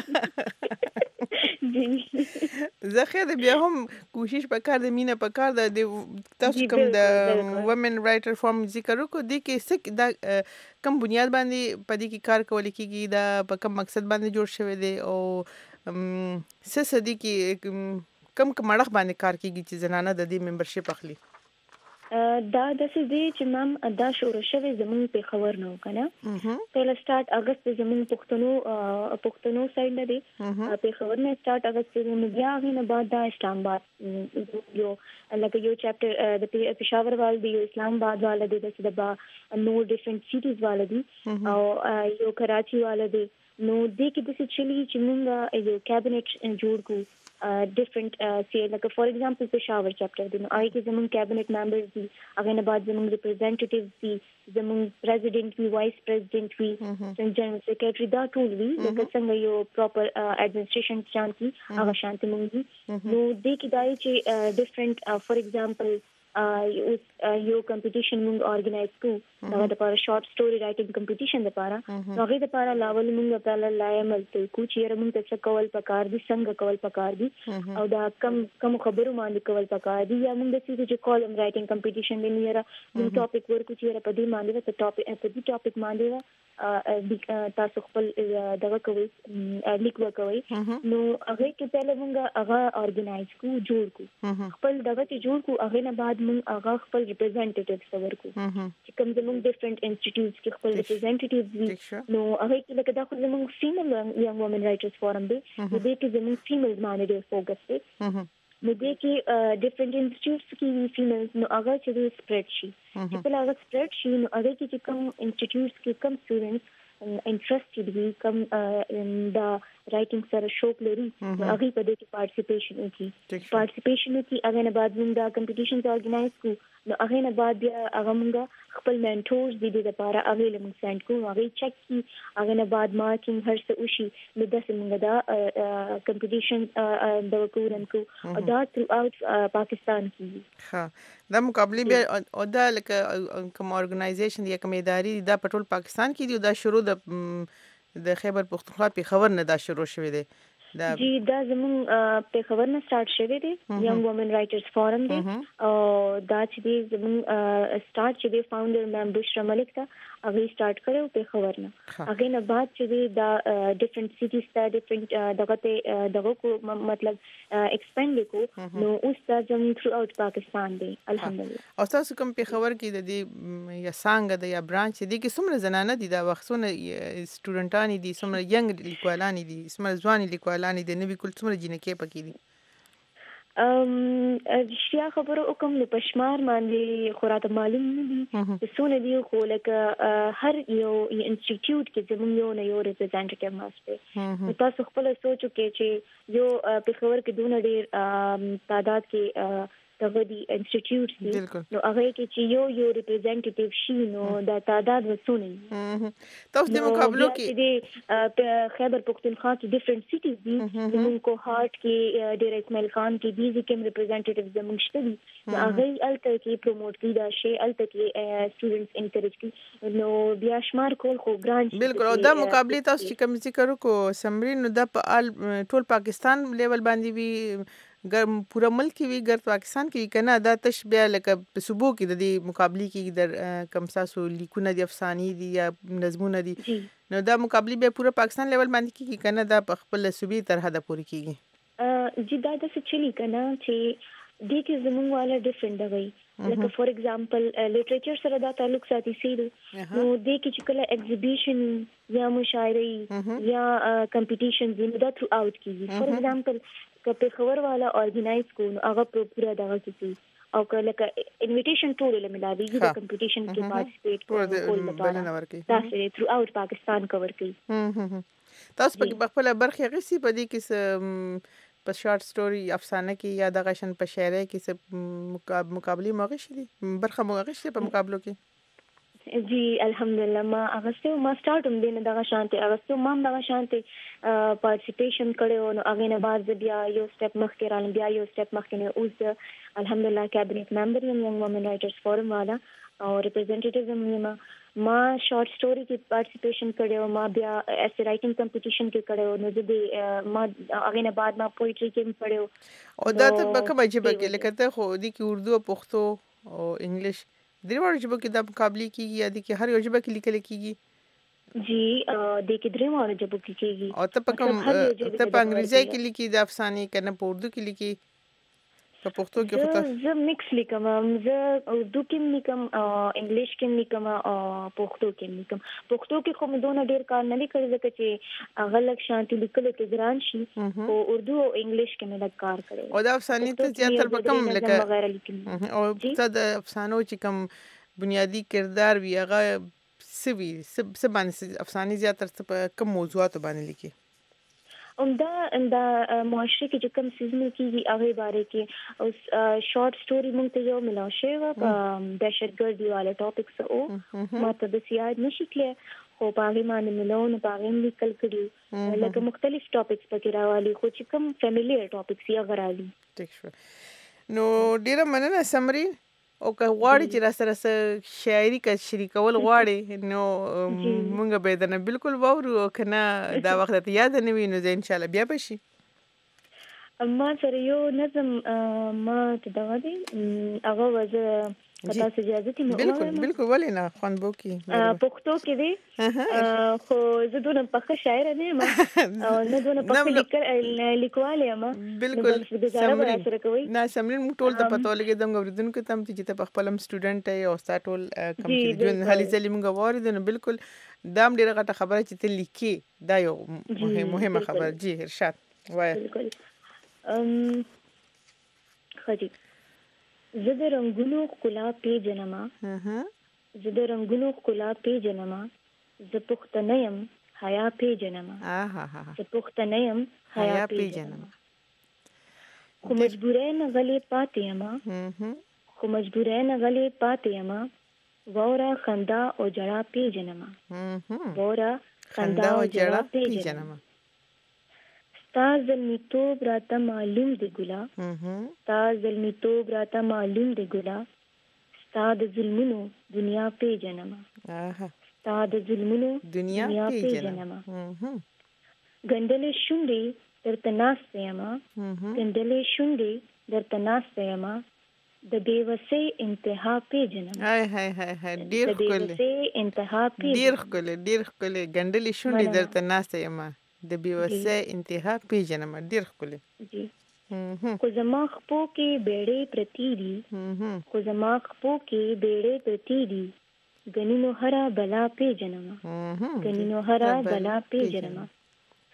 زه خیر بیا هم کوشش پکار د مینه پکار د تاسو کوم د وومن رایټر فورم ذکر وکړو دې کې څه دا کم بنیاد باندې په دې کې کار کولی کېږي دا په کم مقصد باندې جوړ شوی دی او څه څه دي کې کم کم اړخ باندې کار کېږي چې زنانه د دې ممبرشپ اخلي دا داسې دی چې مام دا شروع شوی زموږ پېښور نه و که نه پهله سټارټ اګست زموږ پښتنو پښتنو سایډ نه دی پېښور نه سټارټ اګست دی نو بیا هغې نه بعد دا اسلام آباد یو لکه یو چیپټر د پېښور والا دی یو اسلام آباد والا دی داسې د با نور ډفرنٹ سیټیز والا دي او یو کراچي والا دی نو دې کې داسې چلي چې موږ یو کابینټ جوړ کړو ډفرنٹ سی لکه فار ایگزامپل پېښور چیپټر دی نو هغې کې زموږ کابینټ ممبرز دي هغې نه بعد زموږ ریپرزینټیټیوز دي زموږ پریزیډنټ وي وایس پریزیډنټ وي جنرل سیکرټري دا ټول وي لکه څنګه یو پراپر ایډمنسټریشن شانتي هغه شانتي موږ دي نو دې کې دا چې ډفرنٹ فار ایگزامپل اوس یو کمپټیشن موږ ارګنایز کوو هغه دپاره شارټ سټوري رایټنګ کمپټیشن دپاره نو هغې دپاره لاول موږ پهله لایملته کوو چې یاره موږ ته څه کول پکار دي څنګه کول پکار دي او دا کم کم خبرو باندې کول پکار دي یا موږ داسې چې کالم رایټنګ کمپټیشن دی نو یاره موږ ټاپک ورکړو چې یاره په دې باندې به په ټاپک په دې ټاپک باندې تاسو خپل دغه کوئ لیک وکوئ نو هغې کې پهله موږ هغه ارګنایز کوو جوړ کړو خپل دغه چې جوړ کړو هغې نه بعد موږ هغه خپل ریپرزینټیټیوز ته ورکړو چې کوم زموږ ډفرنٹ انسټیټیوټس کې خپل ریپرزینټیټیوز وي نو هغې کې لکه دا خو زموږ فیمیل ینګ وومن رایټرز فورم دی نو دې کې زموږ فیمیلز باندې ډېر فوکس دی نو دې کې ډفرنٹ انسټیټیوټس کې وي فیمیلز نو هغه چې دی سپریډ شي چې کله هغه سپریډ شي نو هغې کې چې کوم انسټیټیوټس کې کم سټوډنټس انټرسټډ وي کم دا رایټنګ سره شوق لري نو هغوی په دې کې پارټیسپیشن وکړي پارټیسپیشن وکړي هغې نه بعد موږ دا کمپټیشنز ارګنایز کړو نو هغې نه بعد بیا هغه موږ خپل مینټورز دي دې دپاره هغې له موږ سینډ کړو هغې چک کړي هغې نه بعد مارکینګ هر څه وشي نو داسې موږ دا کمپټیشن دغه کوو رن کوو او دا تھرو آوټ پاکستان کېږي ښه دا مقابلې بیا او دا لکه کوم ارګنایزیشن یا کوم ادارې دي دا په ټول پاکستان کې دي او دا شروع د د خیبر پښتونخوا پېښور نه دا شروع شوی دی جی دا زموږ پېښور نه سٹارټ شوی دی ینګ وومن رایټرز فورم دی او دا چې دی زموږ سٹارټ چې دی فاونډر میم بشرا ملک ته هغې سٹارټ کړی و پېښور نه هغې نه بعد چې دی دا ډفرنٹ سیټیز ته ډفرنٹ دغه ته دغه کو مطلب ایکسپینډ یې کړو نو اوس دا زموږ تھرو آوټ پاکستان دی الحمدلله او تاسو کوم پېښور کې د دې یا څانګه ده یا برانچ دی کې څومره زنانه دي دا وختونه سټوډنټانې دي څومره ینګ لیکوالانې دي څومره ځوانې لیکوالانې دي نوي کول څومره جینکې پکې دي ام اشیا خبرو کوم نو پښمار باندې خوراته معلوم نه دي چې څونه دي خو لکه هر یو انسټیټیوټ کې زموږ یو نه یو ریپرزینټیټیو ماسته تاسو خپل سوچو کې چې یو په خبر کې دونه ډیر تعداد کې دغه دي انسټیټیوټ دي نو هغه کې چې یو یو ریپرزینټیټیو شي نو د تعداد وسونه تاسو د مقابلو کې د خیبر پختونخوا کې ډیفرنٹ سټیز دي زموږ کو هارت کې ډیر اسماعیل خان کې دي چې کوم ریپرزینټیټیو زموږ شته دي نو هغه الته کې پروموټ کړي دا شی الته کې سټوډنټس انکریج کړي نو بیا شمار کول خو ګران بالکل او دا مقابله تاسو چې کوم ذکر وکړو سمري نو د ټول پاکستان لیول باندې وی ګر پورا ملک کې وی ګر پاکستان کې کنه دا تش بیا لکه په صوبو کې د دې مقابله کې در کم ساسو لیکونه دي افسانې دي یا نظمونه دي نو دا مقابله بیا پورا پاکستان لیول باندې کې کنه دا په خپل صوبې تر حد پورې کیږي جی دا د څه چلی کنه چې دې کې زموږ والا ډیفرنٹ دی لکه فور ایگزامپل لټریچر سره دا تعلق ساتي سي نو دې کې چې کله ایگزیبیشن یا مشاعره یا کمپټیشن دي دا ثرو اوټ کیږي فور ایگزامپل کپه خبر والا ارګنایز کو هغه پورا دغه کیږي او کله ک انویټیشن ټول له ملاویږي د کمپټیشن کې پارټیسپیټ کول لپاره تاسو ثرو اوټ پاکستان کور کوي تاسو په خپل برخه غسی په دې کې په شارټ سټوري افسانه کې یا د غشن په شاعرۍ کې څه مقابله موغه شي برخه موغه شي په مقابلو کې جی الحمدلله ما اغسطو ما سٹارټ هم دینه دغه شانتي اغسطو ما دغه شانتي پارټیسپیشن کړو نو هغه نه بعد بیا یو سټپ مخکې رالم بیا یو سټپ مخکې نه اوس الحمدلله کابینټ ممبر یم ینګ وومن رائټرز فورم والا او ریپرزینټیټیو یم ما شارټ سټوري کې پارټیسپیشن کړو ما بیا ایسے رائټینګ کمپټیشن کې کړو نو د ما هغه نه بعد ما پوئټری کې پڑھو او دا ته کوم عجیب کې لکه ته خو دي کې اردو او پښتو او انګلیش درې وړ ژبه کې د مقابله کیږي یا د کې هر یو ژبه کې لیکل کیږي جی د کې درې وړ ژبه کې کیږي او ته په کوم ته په انګریزي کې لیکي د افسانې کنه په اردو کې لیکي په پښتو کې خو ته زه مکس لیکم زه اردو کې لیکم او انګلیش کې لیکم او پښتو کې لیکم پښتو کې خو مې دونه ډیر کار نه لیکل ځکه چې هغه لک شانتي لیکل کې ګران شي او اردو او انګلیش کې مې لږ کار کړی او د افسانې ته زیاتره په کوم لکه او ته د افسانو چې کوم بنیادی کردار وی هغه سوي سب باندې افسانې زیاتره په کوم موضوعات باندې لیکي عمدہ عمدہ معاشره کې چې کوم سیزن کېږي هغه باره کې او شارټ سټوري مونږ ته یو ملاو شوی و په دهشتګردي والا ټاپکس او ما ته د سیاد نشي کړی خو په هغه باندې ملاو نه په هغه لیکل کړي لکه مختلف ټاپکس پکې راوالي خو چې کوم فیملییر ټاپکس یې غراړي ټیک شو نو ډیره مننه سمري او که غواړي چې را سره شاعري کا شریکول غواړي نو مونږ به دنه بالکل وورو او کنه دا وخت ته یاد نه وي نو ان شاء الله بیا بشي اما سره یو نظم ما ته دا دی هغه وزه پتا سه اجازه تی مو بالکل بالکل ولې نه خوان بو کی پښتو کې دی خو زه دونه پخه شاعر نه یم او نه دونه پخه لیکل لیکواله ما بالکل سمري نه سمري مو ټول د پتو لګې دم غوړدونکو تم چې ته خپلم سټوډنټ یې او ستا ټول کم چې جون هلي ځلې موږ واره نو بالکل دام ډیره غټه خبره چې ته لیکي دا یو مهمه خبره جی ارشاد وای بالکل ام خدي زه د رنگونو ښکلا پیژنما زه د رنگونو ښکلا پیژنما زه پښتنه یم حیا پیژنما زه پښتنه یم حیا پیژنما خو مجبورې نه غلې پاتې یم خو مجبورې نه غلې پاتې یم وورا خندا او جړه پیژنما وورا خندا او جړه پیژنما تا زلمیتوب راته معلوم دی ګلا تا زلمیتوب راته معلوم دی ګلا ستا د ظلمونو دنیا پیژنما ستا د ظلمونو دنیا پیژنما ګندلې شونډې درته ناسته یما ګندلې شونډې درته ناسته یما د بیوسۍ انتها پیژنما هاي هاي هاي هاي ډیر ښکلی د بیوسۍ انتها پیژنما ډیر ښکلی ډیر ښکلی ګندلې شونډې درته ناسته یما د بیوسه انتها پیژنم ډیر ښکلی جی خو زما خپو کې بیړې پرتی دي خو زما خپو کې بیړې پرتی دي غنینو هرا بلا پیژنم غنینو هرا بلا پیژنم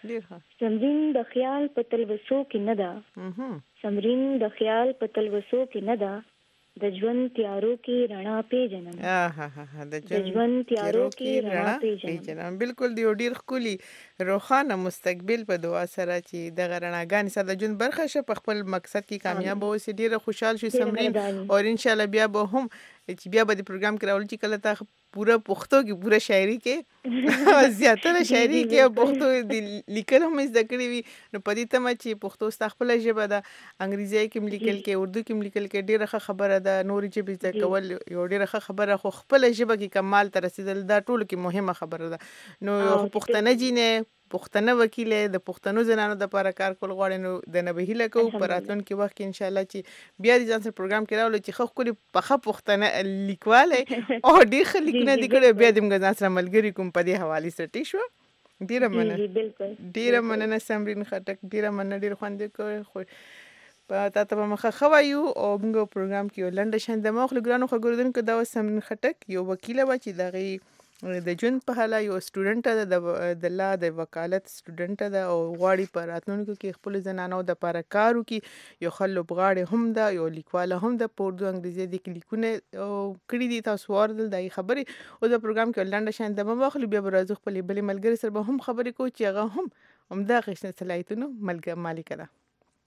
ډیر ښه. سمرین د خیال په تلوسو کې نه ده، سمرین د خیال په تلوسو کې نه ده، د ژوند تیارو کې رڼا پیژنم. ها ها ها د ژوند تیارو کې رڼا پیژنم. بالکل دی ډیر ښکلی روښانه مستقبل په دعا سره چې د رڼاګانې سره د ژوند برخه شه، په خپل مقصد کې کامیاب اوسې، ډیره خوشحال شي سمرین. او ان شاء الله بیا به هم چې بیا به د پروګرام کې راول چې کله تا پورا پښتو کې پورا شاعري کې زیاتره شاعري کې او پښتو د لیکل هم زده کړې وي، نو په دې تمه چې پښتو ستا خپله ژبه ده، انګریزي کې هم لیکل کې، اردو کې هم لیکل کې، ډېره ښه خبره ده. نورې ژبې زده کول یو ډېره ښه خبره، خو خپله ژبه کې کمال ته رسېدل دا ټولو کې مهمه خبره ده. نو یو پښتنه جینۍ پښتنه وکیل د پښتنو زنانو دپاره کار کول غواړي، نو د نه به هیله کوو په راتلونکي وخت کې انشاءالله چې بیا د ځان سره پروګرام کې راولو چې ښه ښکلي پخه پښتنه لیکوالی او ډېر ښه لیکونه دې کړی، بیا دې موږ ځان سره ملګري کوم په دې حوالې سره. ټیک شوه؟ ډېره مننه، ډېره مننه سمرین خټک، ډېره مننه، ډېر خوند یې کوی. خو په تا ته به مخه ښه وایو او موږ پروګرام کې یو لنډه شان دمه واخلو. ګرانو ښه ګورېدونکو، دا وه سمرین خټک، یو وکیله وه چې د هغې د ژوند په حاله یو سټوډنټه ده، د لا د وکالت سټوډنټه ده او غواړي په راتلونکو کې خپلو زنانو دپاره کار وکړي. یو ښه لوبغاړې هم ده، یو لیکواله هم ده، په اردو انګریزي دې کې لیکونه کړي دي، تاسو واورېدل د هغې خبرې. اوس د پروګرام کې یو لنډه شان دمه واخلو، بیا به راځو خپلې بلې ملګرې سره به هم خبرې کوو چې هغه هم همدغه صلاحیتونو مالکه ده.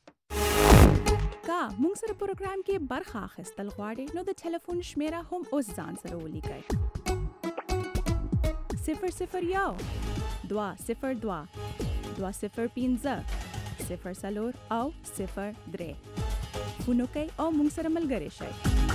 کا مونږ سره پروګرام کې برخه اخیستل غواړئ نو د ټلیفون شمیره هم اوس ځان سره ولیکئ: صفر صفر یو دوه صفر دوه دوه صفر پنځه صفر څلور او صفر درې. فون وکئ او مونږ سره ملګري شئ.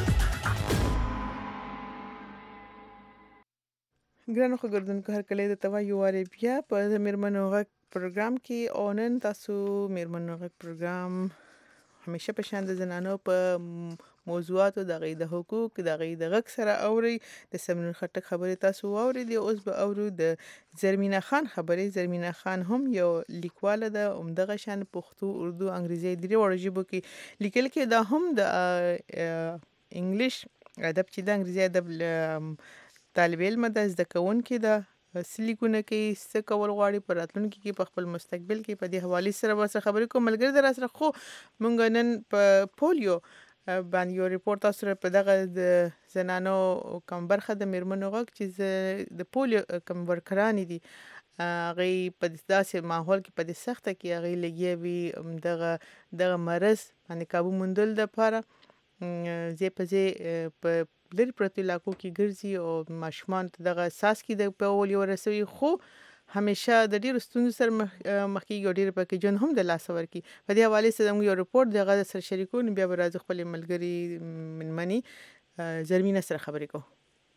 ګرانو ښه ګورېدونکو، هرکلی درته وایو وارې بیا په د میرمنو غږ پروګرام کې. او نن تاسو میرمنو غږ پروګرام همیشه په شان د زنانو په موضوعاتو د هغوی د حقوق د هغوی د غږ سره اورئ. د سمرین خټک خبرې تاسو واورېدې، اوس به اورو د زرمینه خان خبرې. زرمینه خان هم یو لیکواله ده، همدغه شان پښتو، اردو، انګریزي درېواړو ژبو کې لیکل کې. دا هم د انګلیش ادب چې د انګریزي ادب طالب علم ده، زده کوونکې ده، څه لیکونه کوي، څه کول غواړي په راتلونکي کې په خپل مستقبل کې. په دې حوالې سره به سره خبرې کوم. ملګري ده راسره، خو موږ نن په پولیو باندې یو ریپورټ تاسو سره په دغه د زنانو کوم برخه د میرمنو غږ چې د پولیو کوم ورکرانې دي، هغوی په داسې ماحول کې، په دې سخته کې هغوی لګیا وي دغه دغه مرض باندې کابو موندلو دپاره. ځای په ځای په لرې پرتو علاقو کې ګرځي او ماشومانو ته دغه څاڅکي د پولیو ورسوي، خو همیشه د ډېرو ستونزو سره مخ مخ کېږي او ډېر پکې ژوند هم د لاسه ورکړي. په دې حوالې سره موږ یو ریپورټ د هغه سره شریکو، نو بیا به راځو خپلې ملګرې مېرمنې زرمینه سره خبرې کوو.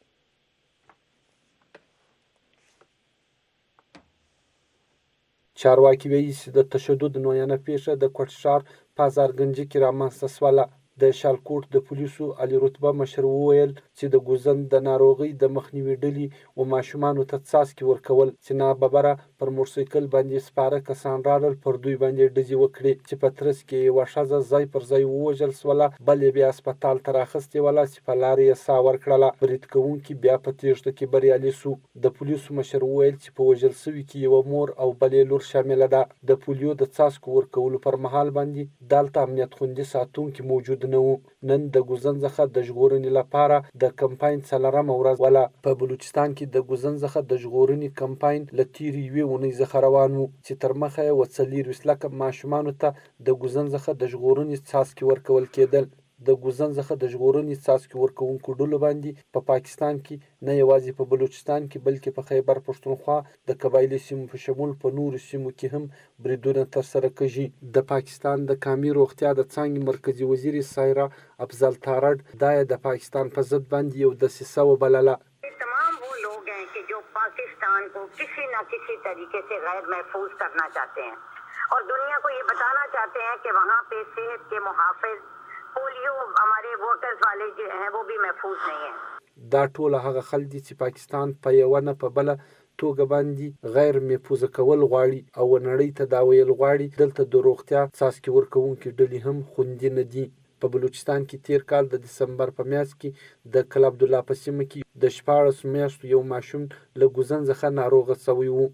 چارواکي وایي چې د تشدد نوعیانه پیښه د کوټ ښار په هزارګنجي کې رامنځته شوله. د شالکوټ د پولیسو علي رتبه مشر وویل چې د ګوزن د ناروغۍ د مخنیوي ډلې و ماشومانو ته څاڅکي ورکول چې ناببره پر موټرسایکل باندې سپاره کسان راغلل، پر دوی باندې ډزې وکړې چې په ترڅ کې یوه ښځه ځای پر ځای ووژل شوله، بل یې بیا هسپتال ته راخیستې وله چې په لاره یې ساه ورکړله. برید کوونکي بیا په تېښته کې بریالي سو. د پولیسو مشر وویل چې په وژل سوي کې یوه مور او بلې لور شامله ده. د پولیو د څاڅکو ورکولو پر مهال باندې دلته امنیت خوندي ساتونکي موجود نه وو. نن د ګوزن څخه د ژغورنې لپاره د کمپاین څلورمه ورځ وله. په بلوچستان کې د ګوزن څخه د ژغورنې کمپاین له تېرې یوې اونۍ څخه روان و چې تر مخه یې اووه څلوېښت لکه ماشومانو ته د ګوزن څخه د ژغورنې څاڅکي ورکول کېدل. د ګوزن څخه د ژغورنې څاڅکي ورکوونکو ډلو باندې په پا پاکستان کې نه یوازې په بلوچستان کې بلکې په خیبر پښتونخوا د قبایلي سیمو په شمول په نورو سیمو کې هم بریدونه ترسره کېږي. د پاکستان د قامي روغتیا د څانګې مرکزي وزیر سایرا افضل تارړ دا یې د پاکستان په ضد باندې یو دسیسه وبلله. تمام وہ لوگ ہیں کہ جو پاکستان کو کسی نہ کسی طریقے سے غیر محفوظ کرنا چاہتے ہیں اور دنیا کو یہ بتانا چاہتے ہیں کہ وہاں پہ صحت کے محافظ پولیو ہمارے ووٹرز والے جو ہیں وہ بھی محفوظ نہیں ہیں. دا ټول هغه خلک دي چې پاکستان په یوه نه په بله توګه باندې غیر محفوظه کول غواړي او نړۍ ته دا ویل غواړي دلته د روغتیا څاڅکي ورکوونکي ډلې هم خوندي نه دي. په بلوچستان کې تیر کال د دسمبر په میاشت کې د کل عبدالله په سیمه کې د شپاړسو میاشتو یو ماشوم له ګوزن څخه ناروغه شوی و.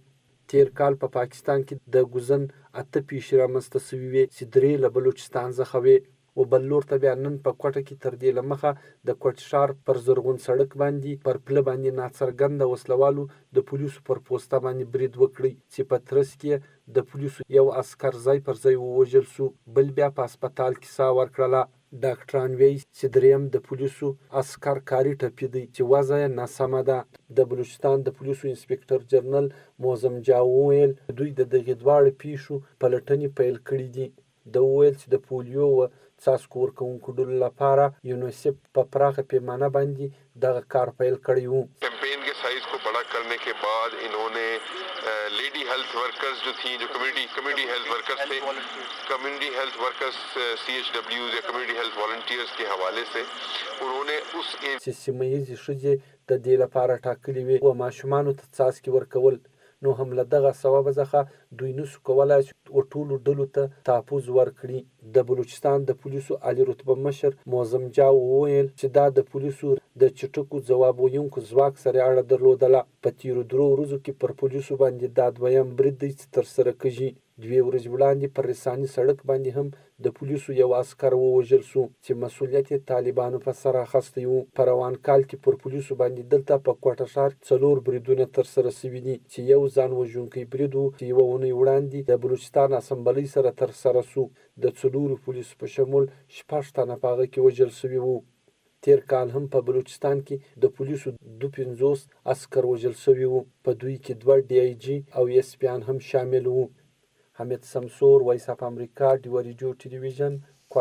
تیر کال په پا پاکستان کې د ګوزن اته پیښې رامنځته شوې وې چې درې له بلوچستان څخه وې او بل لور ته بیا نن په کوټه کې تر دې له مخه د کوټ ښار پر زرغون سړک باندې پر پله باندې ناڅرګنده وسلوالو د پولیسو پر پوسته باندې برید وکړی چې په ترڅ کې د پولیسو یو عسکر ځای پر ځای ووژل سو، بل بیا په هسپتال کې ساه ورکړله. ډاکټران وایي چې دریم د پولیسو عسکر کاري ټپي دی چې وضع یې ناسمه ده. د بلوچستان د پولیسو انسپکټر جنرال موزم جا وویل دوی د دغې دواړو پیښو پلټنې پیل کړي دي. د وویل چې د پولیو و څاڅکو ورکوونکو ډلو لپاره یونیسف په پراخه پیمانه باندې دغه کار پیل کړی و. کیمپین کے سائز کو بڑا کرنے کے بعد انہوں نے لیڈی ہیلتھ ورکرز جو تھیں جو کمیونٹی کمیونٹی ہیلتھ ورکرز تھے کمیونٹی ہیلتھ ورکرز سی ایچ ڈبلیوز یا کمیونٹی ہیلتھ والنٹیئرز کے حوالے سے انہوں نے اس چې سیمه ییزې ښځې د دې لپاره ټاکلي وې او ماشومانو ته څاڅکي ورکول، نو هم له دغه سببه څخه دوی نسو کولی چې ټولو ډلو ته تحفظ ورکړي. د بلوچستان د پولیسو عالی رتبه مشر موزم جا وویل چې دا د پولیسو د چټکو ځواب ویونکو ځواک سره اړه درلودله. په تیرو درو ورځو کې پر پولیسو باندې دا دویم برید دی چې ترسره کېږي. دوې ورځې وړاندې پر رساني سړک باندې هم د پولیسو یو عسکر ووژل سو چې مسؤلیت یې طالبانو په سر اخیستی و. په روان کال کې پر پولیسو باندې دلته په کوټه ښار څلور بریدونه ترسره سوي دي چې یو ځان وژونکی برید و چې یوه اونۍ وړاندې د بلوچستان اسمبلۍ سره ترسره سو. د څلورو پولیسو په شمول شپږ تنه په هغه کې وژل سوي وو. تیر کال هم په بلوچستان کې د پولیسو دو پنځوس عسکر وژل سوي وو، په دوی کې دوه ډي آی جي او ایس پیان هم شامل وو. حمید سمسور، وایس اف امریکا، ډیوه ریډیو ټلویزیون،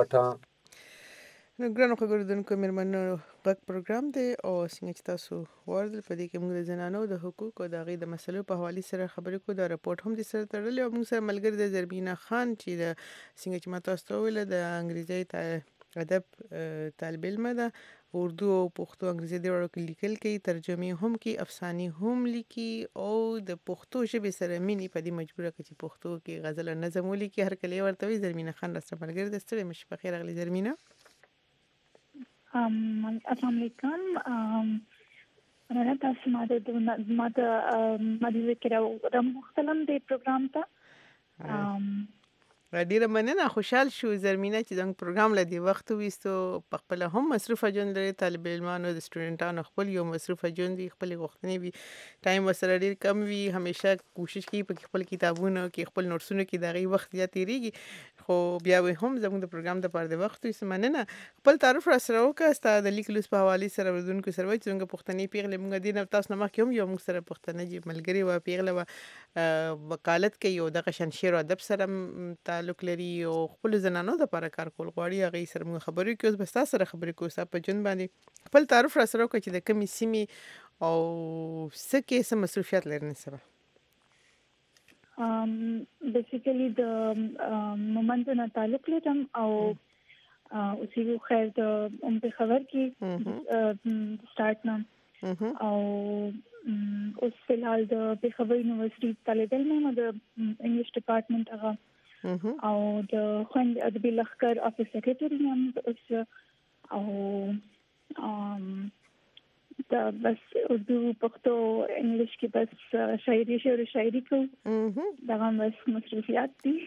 کوټه. نو ګرانو خبردونکو مېرمنو غږ پروګرام دی او څنګه چې تاسو واردل په دې کې موږ د زنانو د حقوقو او د هغې د مسلو په حوالې سره خبرې کوو. دا رپورټ هم د سره تړلی او موږ سره ملګری د زربینا خان چې د څنګه چې ما تاسو ته وویله د انګریزي ادب طالب علمه ده، اردو او پښتو انګریزي دواړو کې لیکل کوي، ترجمې هم کوي، افسانې هم لیکي او د پښتو ژبې سره مینې په دې مجبوره کړي چې پښتو کې غزل او نظم ولیکي. هر کله یې ورته وایي. زرمینه خان راسره ملګرې ده. ستړې مه شي. په خیر راغلې زرمینه. السلام علیکم. رانا تاسو ما د ما د ما د ذکر او د مختلم د پروګرام ته ډیره مننه. خوشحال شو زرمینه چې زموږ پروګرام له دې وخت ویستو. په خپله هم مصروفه ژوند لري، طالب علمانو د سټوډنټانو خپل یو مصروفه ژوند وي، خپلې غوښتنې وي، ټایم ورسره ډېر کم وي. همیشه کوشش کوي په خپل کتابونو کې خپل نوټسونو کې د هغې وخت زیات تېرېږي، خو بیا به هم زموږ د پروګرام دپاره د وخت وي. مننه. خپل تعارف راسره وکړه ستا د لیک لوست په حوالې سره اورېدونکو سره وایي چې زموږ پښتنې پېغلې موږ دې نه تاسو نه مخکې هم یو موږ سره پښتنه ملګرې وه، پېغله وه، وکالت کوي او دغه شان شعر او ادب سره تعلق لري او خپل زنانو د لپاره کار کول غواړي. هغې سره موږ خبرې کوو. اوس به ستا سره خبرې کوو ستا په ژوند باندې. خپل تعارف راسره وکړه چې د کومې سیمې او څه کې څه مصروفیات لري نن سبا. بیسیکلی د مومنټو نه تعلق لرم او اوسېږو خیر د ام پېښور کې سټارټ نه او اوس فلحال د پېښور یونیورسټي طالب علم یم د انګلیش ډپارټمنټ هغه او د خوند ادبي لښکر افیس سیکرټري یم اوس او دا بس اردو پښتو انګلیش کې بس شاعري شعر و شاعري کوو. دغه بس مصروفیات دي.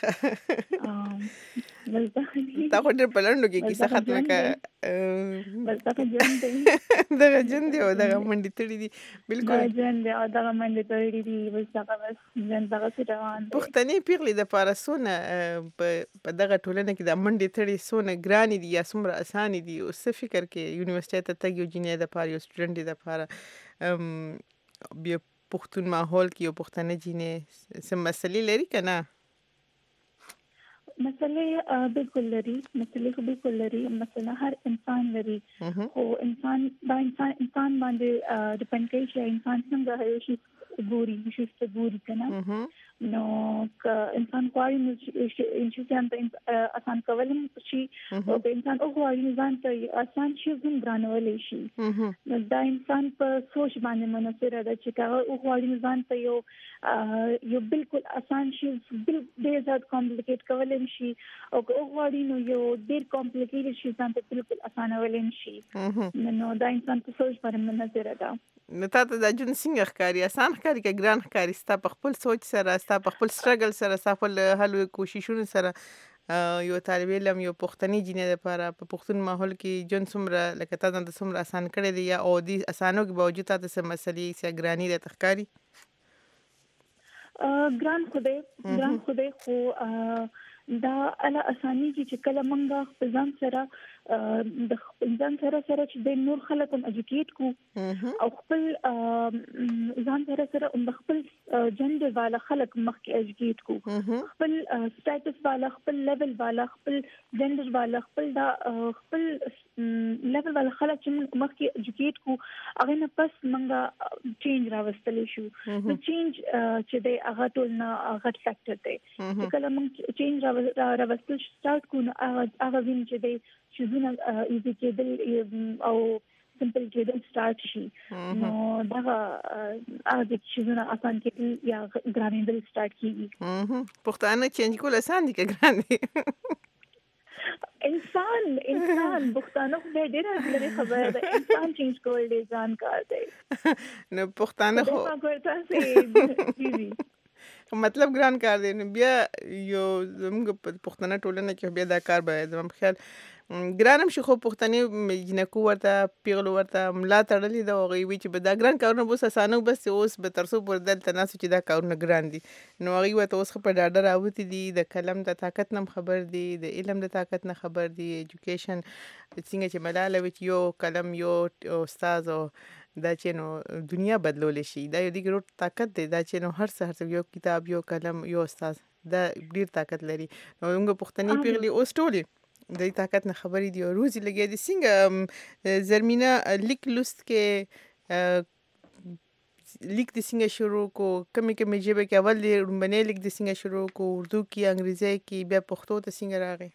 بس دغه دي. تا خو ډېر په لنډو کې کیسه ختمه کړه. بس دغه ژوند دی. دغه ژوند دی او دغه منډې تړي دي. بالکل دغه ژوند دی او دغه منډې تړي دي. بس دغه بس ژوند دغسې روان دی. پښتنې پېغلې دپاره څونه په دغه ټولنه کې د منډې تړي څونه ګرانې دي یا څومره اسانې دي؟ اوس څه فکر کې یونیورسټۍ ته تګ یو جینۍ دپاره یو سټوډنټ دپاره بیا پښتون ماحول کې یو پښتنه جینۍ څه مسلې لري که نه؟ مسئلې بالکل لري، مسئلې خو بالکل لري، مسئله هر انسان لري، خو انسان با انسان انسان باندې ډیپند کوي چې انسان څنګه هر شي ګوري، شي څه ګوري کنه. نو که انسان غواړي نو چې ځان ته آسان کولی شي او که انسان وغواړي نو ځان ته آسان شي هم ګرانولی شي. نو دا انسان په سوچ باندې منحصره ده چې که هغه وغواړي نو ځان ته یو یو بالکل آسان شي ډېر زیات کمپلیکیټ کولی شي او که وغواړي نو یو ډېر کمپلیکیټډ شي ځان ته بالکل اسانولی شي. نو دا انسان په سوچ باندې منحصره ده. نو تا ته دا ژوند څنګه ښکاري؟ اسان ښکاري که ګران ښکاري؟ ستا په خپل سوچ سره، ستا په خپل سټرګل سره، ستا خپل هلو کوششونو سره یو طالب علم یو پښتني جینۍ دپاره په پښتون ماحول کې ژوند څومره لکه تا ته څومره اسان کړی دی یا او دې اسانو کې باوجود تا ته څه مسلې څه ګراني درته ښکاري؟ ګران خدای ګران خدای خو دا اله اساني چې کله مونږه خپل ځان سره د خپل ځان سره سره چې د نور خلک هم اډوکیټ کو او خپل ځان سره سره هم خپل جنډر والا خلک مخکې اډوکیټ کو، خپل سټیټس والا، خپل لیول والا، خپل جنډر والا، خپل دا خپل لیول والا خلک چې مخکې اډوکیټ کو، هغه نه پس مونږه چینج راوستلی شو. نو چینج چې دی هغه ټول نه غټ فیکټر دی. کله مونږ چینج راوستل سٹارټ کو نو هغه وین چې دی شیزونه ایزی کېدل او سمپل کېدل سٹارټ شي. نو دا هغه د شیزونه آسان کېدل یا ګرانېدل سٹارټ کېږي. پښتانه چینج کول آسان دي که ګران دي؟ انسان انسان پښتانه خو ډېره لري خبره ده، انسان چینج کول ډېر ځان کار دی. نو پښتانه خو خو مطلب ګران کار دی. نو بیا یو زموږ په پښتنه ټولنه کې بیا دا کار به زما په خیال ګران هم شي، خو پښتني جینکو ورته پیغلو ورته ملا تړلې ده او هغوی وایي چې به دا ګران کارونه به اوس اسانه بس اوس به تر څو پورې دلته ناست چې دا کارونه ګران دي. نو هغوی ورته اوس ښه په ډاډه راوتي دي، د قلم د طاقت نه هم خبر دي، د علم د طاقت نه خبر دي، ایجوکیشن څنګه چې ملاله وي چې یو قلم یو استاد او دا چې نو دنیا بدلولی شي. دا یو دیګ روټ طاقت دی، دا چې نو هر څه هر څه یو کتاب یو قلم یو استاد دا ډېر طاقت لري. نو موږ پښتني پیغلې اوس ټولې د طاقت نه خبرې دي او روزي لګیا دي. څنګه زرمینه لیک لوست کې لیک د څنګه شروع کو؟ کمې کمې ژبې کې اول د لومبنی لیک د څنګه شروع کو؟ اردو کې، انګریزي کې، بیا پښتو ته څنګه راغی؟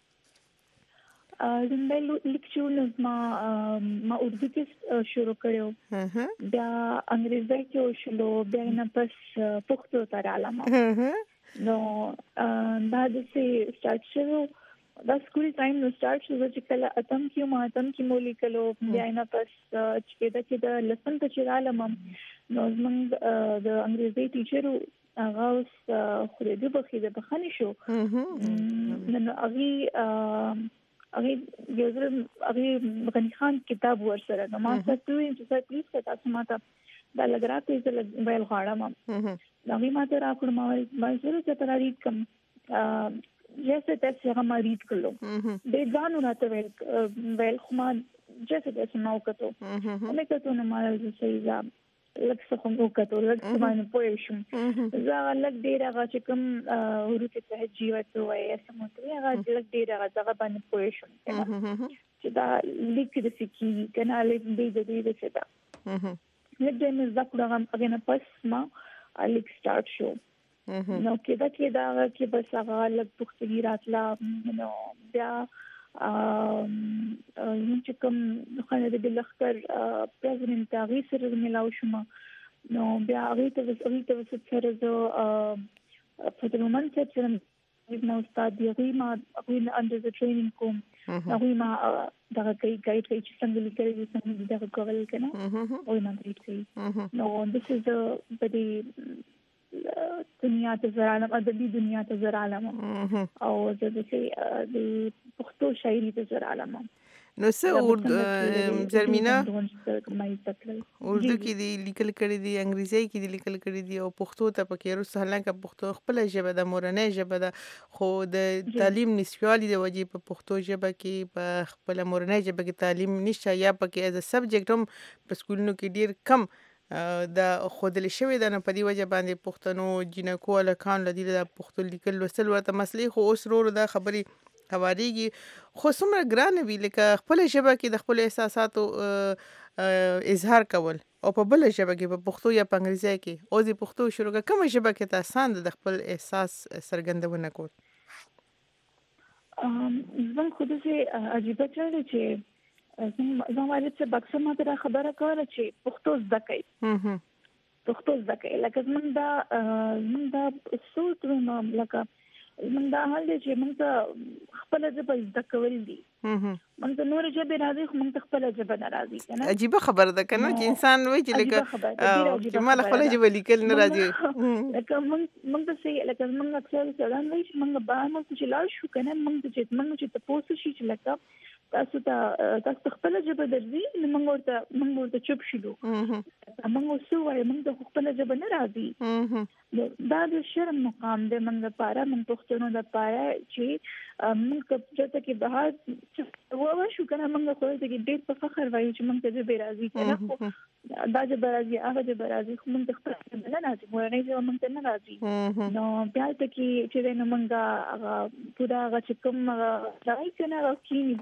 لومبنی لیک چې ما ما اردو کې شروع کړو، بیا انګریزي کې شلو، بیا نه پس پښتو ته رالم. نو دا د څه سٹارټ شو دا سکول ټایم نو سٹارټ شو چې کله اتم کې ما اتم کې مو لیکلو، بیا نه پس چې دا چې د لسم ته چې رالم نو زمونږ د انګریزي ټیچر هغه اوس خو دې بخې د بخښنې شو. نو هغې هغې یو ځل هغې غني خان کتاب ورسره نو ما ورته وویل چې سر پلیز که تاسو ما ته دا لږ راکړئ زه لږ ویل غواړم. نو هغې ما ته راکړو، ما ویل ما زه درته راریډ کړم. جیسے تیسے هغه ما ریډ کړلو، ډېر ځان راته ویل ویل خو ما جیسے تیسے ما وکتو مې کتو نو ما ویل صحیح ده لږ څه خو مې وکتو، لږ څه باندې پوه شوم. زه هغه لږ ډېر هغه چې کوم حروف تهجي ورته وایي یا څه ورته وایي هغه لږ ډېر هغه دغه باندې پوه شوم چې دا لیک داسې کېږي که نه لیک دی د دې داسې ده. لږ ډېر مې زده کړو، هغې نه پس ما لیک سټارټ شو. نو کېده کېده هغه کې بس هغه لږ پختګي راتله. نو بیا چې کوم خالد د لښکر پرزیدنټ هغې سره ملاو شوم. نو بیا هغې ته هغې ته سره زه فضل مومن صاحب سره زما استاد دی، هغوی ما هغوی نه انډر د ټریننګ کوم، هغوی ما دغه کوي ګایډ کوي چې څنګه لیکل دي، څنګه دغه کول که نه هغوی ما ګایډ کوي. نو دس از په دې دنیا ته زه رالم، ادبي دنیا ته زه رالم او زه د پښتو شاعري ته زه رالم. نو څه زرمینه اردو کې دي لیکل کړي دي، انګریزي کې دي لیکل کړي دي او پښتو ته پکې وروسته حالانکه پښتو خپله ژبه ده، مورنۍ ژبه ده، خو د تعلیم نشتوالي د وجې په پښتو ژبه کې په خپله مورنۍ ژبه کې تعلیم نشته یا پکې ایز ا سبجیکټ هم په سکولونو کې ډېر کم دا ښودل شوې ده. نو په دې وجه باندې پښتنو جینکو هلکانو له دې د پښتو لیکل لوستل ورته مسلې، خو اوس ورو ورو دا خبرې هوارېږي. خو څومره ګرانه وي لکه خپله ژبه کې د خپلو احساساتو اظهار کول او په بله ژبه کې په پښتو یا په انګریزي کې اوس د پښتو شروع کړه، کومه ژبه کې ته آسان ده د خپل احساس څرګندونه کول؟ زموږ خو داسې عجیبه چل دی چې زما والد صاحب اکثر ماته دا خبره کوله چې پښتو زده کوي، پښتو زده کوي. لکه زموږ دا زموږ دا سوچ ویم لکه موږ دا حال دی چې موږ ته خپل ژبه زده کول دي. موږ ته نور ژبه راځي خو موږ ته خپل ژبه نه راځي کنه. عجیبه خبره ده کنه چې انسان وایي چې لکه چې مال خپل ژبه لیکل نه راځي. لکه موږ موږ ته سي لکه موږ اکثر ځان وایي چې موږ به موږ چې لاړ شو کنه موږ چې موږ چې تاسو شي چې لکه تاسو ته تاسو خپل ژبه درځي نو موږ ورته موږ ورته چوپ شلو. موږ سو وایي موږ ته خپل ژبه نه راځي. دا د شرم مقام دی موږ لپاره موږ پښتنو لپاره چې موږ چې کې بهر و شو کنه موږ خو ته کې ډېر په فخر وایو چې موږ ته ژبه راځي کنه. دا ژبه راځي هغه ژبه راځي خو موږ ته خپل ژبه نه راځي مورنۍ ژبه موږ ته نه راځي. نو بیا ته کې چې نو موږ هغه پورا هغه چې کوم هغه راځي کنه هغه کینی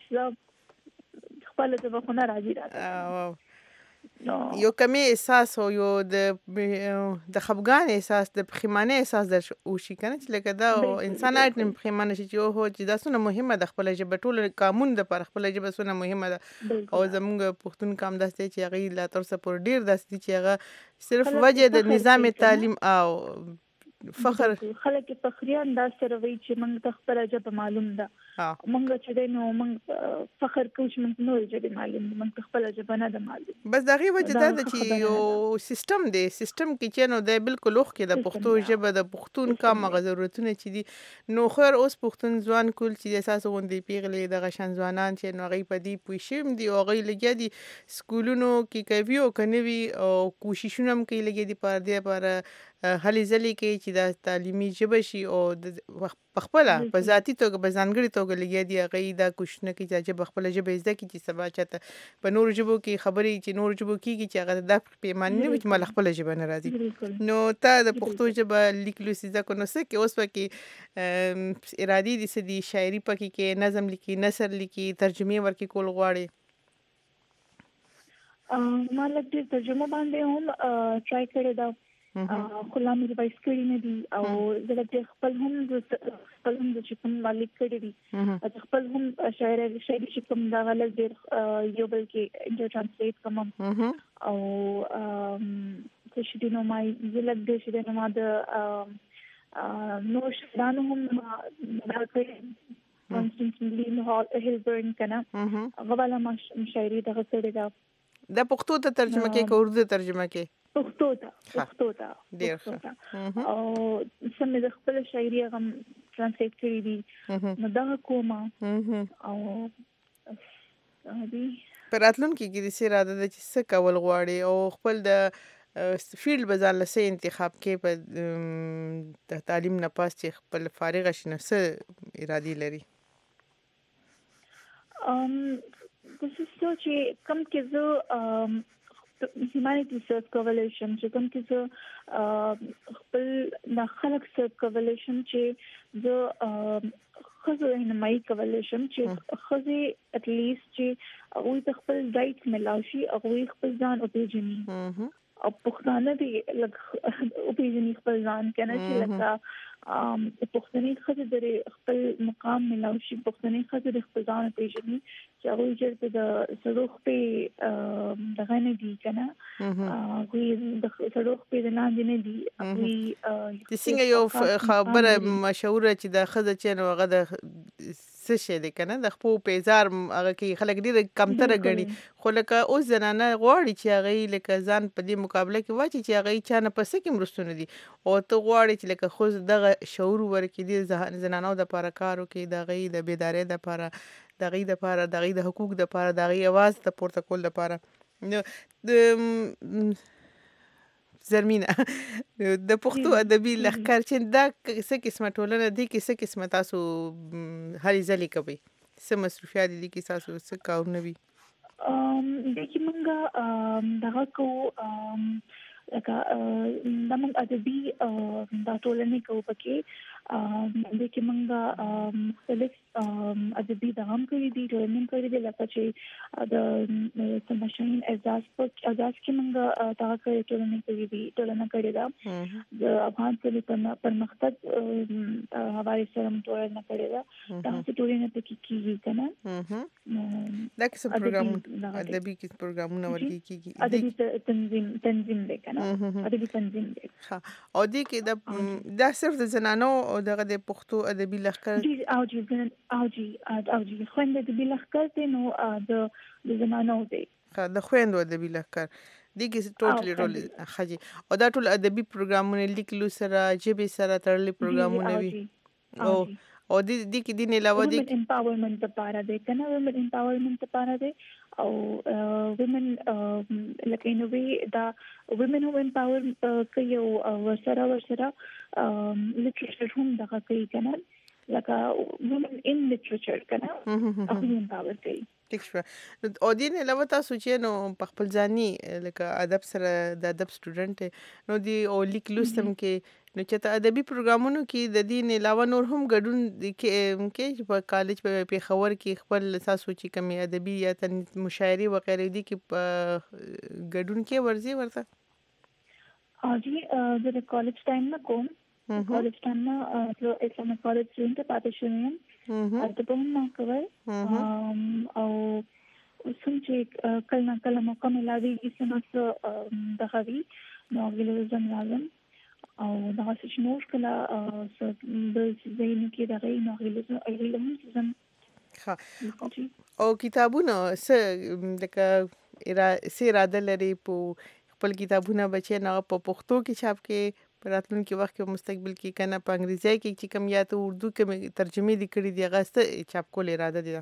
بس خپل ژبه خو نه راځي راځي. یو کمی احساس او یو د د خفګان احساس د پښیمانه احساس در وشي کنه چې لکه دا انسان اړ پښیمانه شي چې او چې دا څونه مهمه د خپل ژبه ټول قانون د پر خپل ژبه څونه مهمه ده. او زموږ پښتون کام داسته چې هغه لا تر څه پر ډیر داسته چې هغه صرف وجه د نظام تعلیم او فخر خلک فخریان دا سره وی چې موږ ته خپل ژبه معلوم ده. موږ چې نو موږ فخر کوو چې موږ نور ژبه معلوم ده موږ خپل ژبه نه ده معلوم. بس دا غي وجه دا چې یو سیستم دی سیستم کې چې نو د بالکل وخت کې د پښتو ژبه د پښتون کام ضرورتونه چې دي نو خیر اوس پښتون ځوان کول چې اساس غونډې پیغلې د غشن ځوانان چې نو غي پدی پوښیم دي او غي لګیا دي سکولونو کې کوي او کنوي او کوششونه هم کوي لګیا دي پر دې پر هلي ځلې کې چې د تعلیمي ژبه شي او د خپل په ذاتي توګه په ځانګړي توګه لګیا دي هغه دا کوششونه کوي چې په خپل ژبه زده کړي چې سبا چاته په نور ژبو کې خبرې چې نور ژبو کې چې هغه د پیمانه نه وي چې مال خپل ژبه نه راځي. نو ته د پښتو ژبه لیکلو سیزه کو نو څه کې اوس پکې ارادي دي سدي شاعري پکې کې نظم لیکي نثر لیکي ترجمه ورکې کول غواړي. ما لږ ترجمه باندې هم ټرای کړی دا خو لا مې ریوایز کړی نه دي او زه د خپل هم خپل هم د کوم مالک کړی دي خپل هم شاعر شاعري چې کوم دا غلط ډېر یو بل کې انټر ترانسلیټ کوم او څه شي نو ما زه لږ دې شي نو ما د نو شدانو هم دا کړی کانستنټلی هیلبرن کنه غواړم ما شاعري دغه کړی دا د پښتو ته ترجمه کې که اردو ترجمه کې پښتو ته پښتو ته ډیر ښه او سمې د خپل شاعري غم ترانسلیټ کړی دي نو دا کومه او دې پراتلون کې د سي اراده د چې څه کول غواړي او خپل د فیلډ بزال له انتخاب کې په د تعلیم نه پاس چې خپل فارغ شنه څه ارادي لري. ام د څه چې کم کې زه humanity search coalition چې کوم کې زه خپل د خلک search coalition چې زه خزو هنمایي coalition چې خزي at least چې او د خپل رائټ ملاشي او خپل ځان او پیژني او پښتانه دي لکه او پیژني خپل ځان کنه چې لکه ام پښتني خزه د خپل مقام ملاشي پښتني خزه د خپل ځان پیژني چې هغه چې د سروخ په دغه نه دي کنه هغه د سروخ په لاندې نه دي هغه د څنګه یو خبره مشهوره چې د خزه چې نو هغه د څه شي دی کنه د خپل پیزار هغه کې خلک ډیر کمتره غړي خو لکه اوس زنانه غواړي چې هغه لکه ځان په دې مقابله کې واچي چې هغه چانه پسې کې مرستونه دي او ته غواړي چې لکه خو دغه شعور ورکې دي زنانو د لپاره کارو کې د غي د بیدارۍ د لپاره د غي د لپاره د غي د حقوق د لپاره د غي आवाज د پورته کول لپاره د زرمینه د پښتو ادبي لخر چې دا څه قسمه ټولنه دي کې څه قسمه تاسو هلي ځلې کوي څه مصروفیات دي کې تاسو څه کارونه وي ام د کی منګه دغه کو ام لکه د موږ ادبي د ټولنې کو پکې د کی منګه مختلف ادبي د هم کړی دي ټولنې کړی دي لکه چې د تماشین اعزاز په اعزاز کې منګه دا کړی ټولنې کړی دي ټولنه کړی دا د افغان کلی پرمختګ حواله سره ټولنه کړی دا دا ټولنه پکې کیږي کنه دا کیسه پروګرام ادبي کې پروګرامونه ورکی کیږي ادبي تنظیم تنظیم دی کنه ادبي تنظیم دی ها او دې کې دا دا صرف د زنانو او دغه د پښتو ادبي لښکر جی او جی او جی او جی خويندې ادبي لښکر ته نو د د زمانو دی د خويندو ادبي لښکر دغه ټوټلی رول خجي او دا ټول ادبي پروګرامونه لیکلو سره جبه سره تړلي پروګرامونه وي او او د دې کې د نه علاوه د وومن امپاورمنت لپاره دی کنه وومن امپاورمنت لپاره دی او وومن لکه نو وی دا وومن هو امپاور کوي او ورسره ورسره لټریچر هم دغه کوي کنه لکه وومن ان لټریچر کنه او امپاور کوي ټیک شو او د نه علاوه تاسو چې نو په خپل ځاني لکه ادب سره د ادب سټوډنټ نو دی او لیک لوستم کې نو چې ته ادبي پروګرامونو کې د دې نه علاوه نور هم ګډون کې کې په کالج په پیښور کې خپل تاسو چې کوم ادبي یا مشاعري وغیرہ دي کې ګډون کې ورزي ورته او جی د کالج ټایم نه کوم کالج ټایم نه په اسلامي کالج کې پاتې شوم ارته په ما کوي او څنګه کله کله موقع ملاوي چې څنګه د غوي نو غوښتل زم راغلم او دا څه نور کله د زین کې د غي نو غوښتل علم زم ها او کتابونه څه لکه ارا سي اراده لري په خپل کتابونه بچي نه په پښتو کې چاپ کې راتلونکي وخت کې مستقبل کې کنه په انګریزي کې چې کوم یا ته اردو کې ترجمه دي کړې دي غاسته چاپ کول اراده دي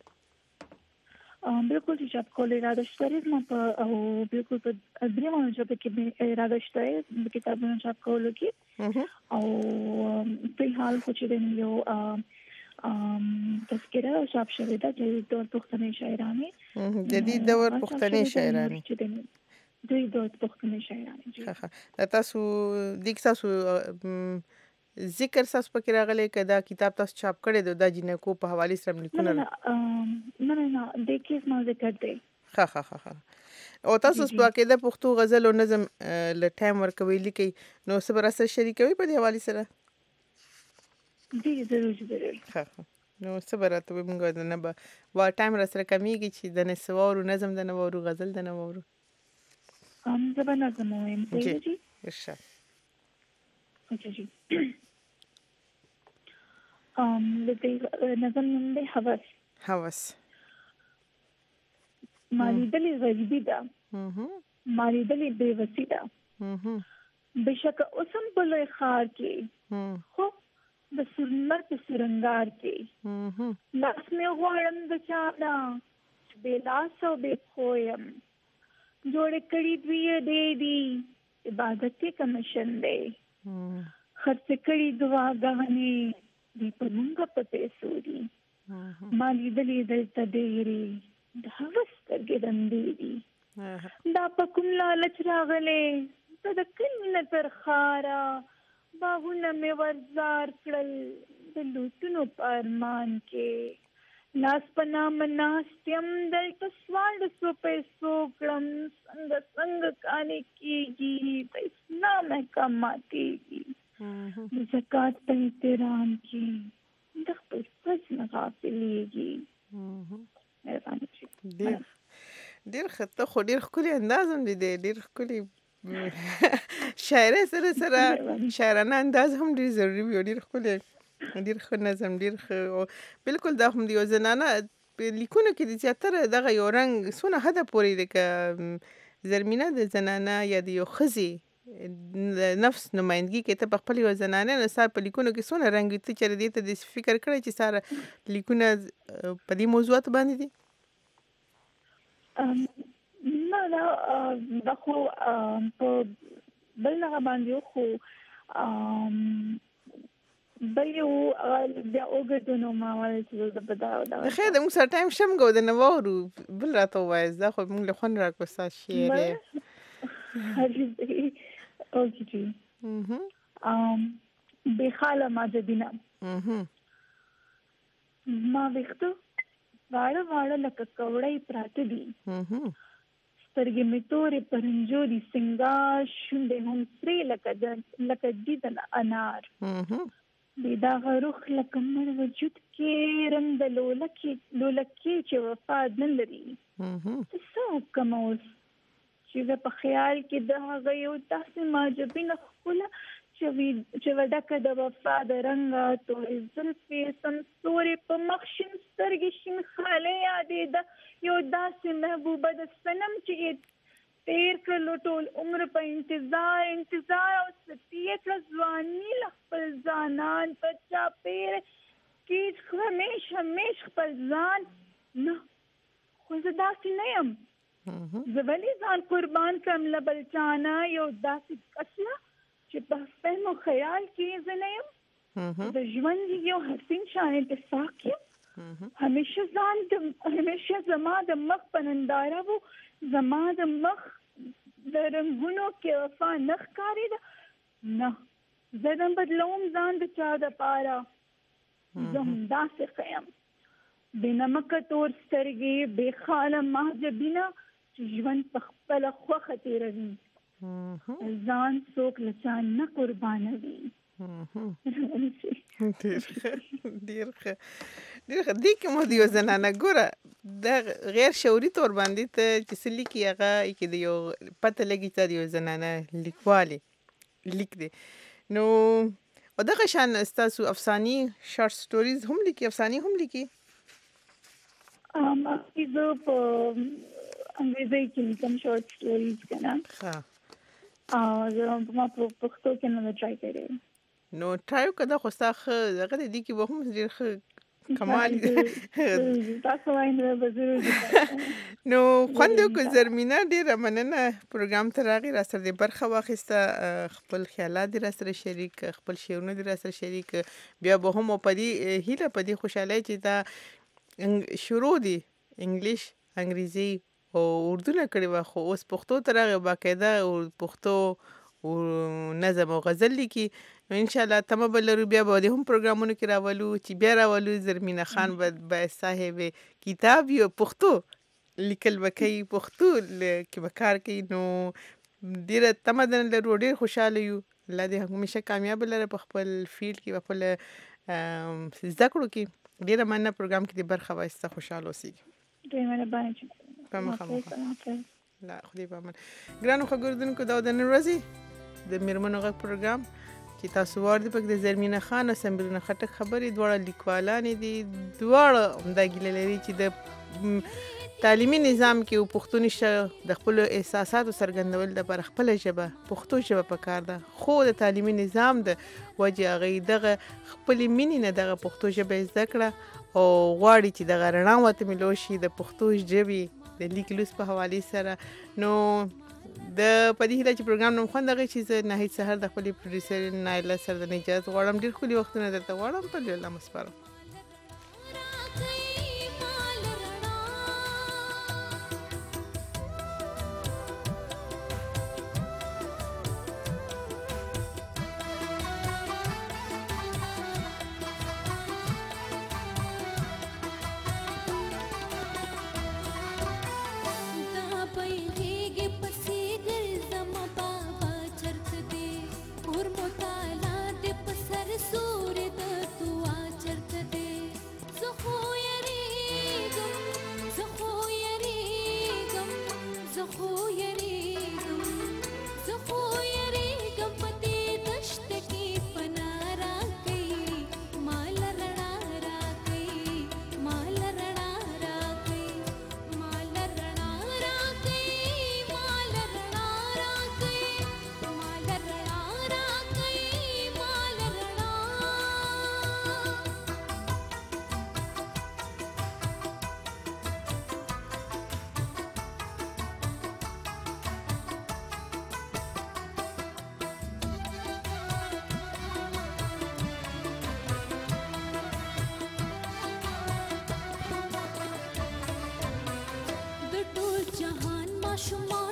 ام بالکل چې چاپ کول اراده شته ما په او بالکل په درېمه چې کې اراده شته د کتابونو چاپ کولو کې او په حال خو چې د یو ام تذکره چاپ شوی دا چې د پښتني شاعرانه جدید دور پښتني شاعرانه دوی د پښتني شاعرانه ها ها تاسو د تاسو ذکر تاسو پکې راغلي کدا کتاب تاسو چاپ کړی د جنکو په حواله سره لیکونه نه نه نه د کیس ما ذکر دی ها ها ها او تاسو په د پښتو غزل او نظم ل ټایم ورکوي لیکي نو صبر سره شریکوي په حواله سره جی ضرور ضرور ها نو صبر ته موږ نه به وا ټایم را سره کمیږي چې د نسوارو نظم د نوورو غزل د نوورو ام زبانه زمویم جی ارشاد اچھا جی ام د نظم نوم دی هوس هوس مالی دلی غریبی دا مالی دلی بیوسی دا بشک اسم بلوی خار کې خو د سرمر په سرنګار کې لاس مې غواړم د چانا بے لاس او بے خویم جوړ کړي دوی دې دي عبادت کې کمشن دی خرڅ کړي دعاګانې دې په موږ په پیسو دي مالی دلې دلته ډېری د هوس سترګې دي دا په کوم لالچ راغلې ته د کله تر خارا باغونه مې ورزار کړل د لوټونو په ارمان کې لاس پنا مناستیم دلته سوال سو پیسو کړم څنګه څنګه کانې کېږي په اسلام کماتېږي د زکات په احترام کې د خپل فرض نه غافلېږي ډېر ډېر خطه خو ډېر ښکلي انداز هم دی ډېر ښکلي شاعرۍ سره سره شاعرانه انداز هم ډېر ضروري وي ډېر ښکلي ډیر ښه نظم ډیر ښه بالکل دا هم دی زنانه لیکونه کې د زیاتره دغه یو رنګ سونه حد پورې د ک زرمینه د زنانه یا د یو خزي نفس نمائندګي کې ته په خپل یو زنانه نه صاحب په لیکونو کې سونه رنګ ته چر دي ته د فکر کړی چې ساره لیکونه په دې موضوعات باندې دي نه نه دا خو په بل نه باندې خو بل یو د اوګدونو ماول چې د بداو دا خیر د موږ سره ټایم شم غو د نوورو بل راته وایي دا خو موږ له خون راکو سا شعر اوکې جی ام به خاله ماجدینا ما وختو واړه واړه لکه کوړی پراته دي سترګې مې تورې پرنجوري سنگار شونډې هم سرې لکه د لکه د انار بیدا غروخ لکه مر وجود کې رنگ د لولکې لولکې چې وفا نه لري څه کوم اوس چې په خیال کې د هغه یو تاسو ماجبینه خپل چې وډکه د وفا د رنګه تورې زلفې سمسورې په مخ شین سترګې شین خاله یادېده یو داسې محبوبه د صنم چې تیر کړلو ټول عمر په انتظار انتظار او ستیې کړه ځواني له خپل ځانان په چاپېره کې همیش همیش خپل ځان نه خو زه داسې نه یم زه ولې ځان قربان کړم له بل چانه یو داسې کس نه چې په فهم او خیال کې زه نه یم د ژوند یو حسین شان اتفاق یم همیشه ځان همیشه زما د مخ په ننداره و زما د مخ د رنګونو کې وفا نه ښکارېده نه زه نه بدلوم ځان د چا دپاره زه همداسې ښه یم بې نمکه تور سترګې بې خاله محجبینه چې ژوند په خپله خوښه تېروي ځان څوک له چا نه قربانوي ډېر ښه ډېر ښه ډېر ښه دې کې مو د یو زنانه ګوره د غیر شعوري طور باندې ته چې څه لیکي هغه کې د یو پته لګي چې د یو زنانه لیکوالې لیک دی نو او دغه شان ستاسو افسانې شارټ سټوریز هم لیکي افسانې هم لیکي ام زه په انګریزي کې لیکم شارټ سټوریز کنه ها او زه په پښتو کې نه ټرای کوم نو ټرای کړه خو تاسو دغه دې کې به هم ډېر ښه کمال تاسو وایي نو خوند کو زرمینه ډیره مننه پروګرام ته راغی را سره د برخه واخیسته خپل خیالات را سره شریک خپل شعرونه را سره شریک بیا به هم په دې هیله په دې خوشاله چې دا شروع دي انګلیش انګریزي او اردو نه کړي وا خو اوس پښتو ته راغی باقاعده او پښتو او نظم او غزل لیکي نو ان شاء الله تم بلرو بیا به هم پروګرامونو کې راولو چې بیا راولو زرمینه خان به صاحب کتاب یو پښتو لیکل وکي پښتو کې وکړ کې نو ډیره تمدن لرو ډیر خوشاله یو الله دې همیشه کامیاب لره په خپل فیلډ کې خپل زده کړو کې ډیره مننه پروګرام کې د برخه واسطه خوشاله اوسئ ډیره مننه په مخه لا خدای په امان ګرانو خبردونکو دا د نن ورځې د میرمنو غږ پروګرام چې تاسو ورته پک د زرمینه خان او سمبرونه خټک خبرې دواړه لیکوالان دي دواړه همدا ګیله لري چې د تعلیمي نظام کې پښتو نشه د خپل احساساتو څرګندول د پر خپل ژبه پښتو ژبه پکار ده خو د تعلیمي نظام د وجه غي دغه خپل مینې نه دغه پښتو ژبه زده کړه او غواړي چې دغه رڼا وته ملوشي د پښتو ژبې د لیک لوس په حواله سره نو د پدې هله چې پروګرام نوم خوند غي چې نه هیڅ سحر د خپل پروډوسر نایله سره د نجات غواړم ډیر خولي وختونه درته غواړم په الله مسپارم شما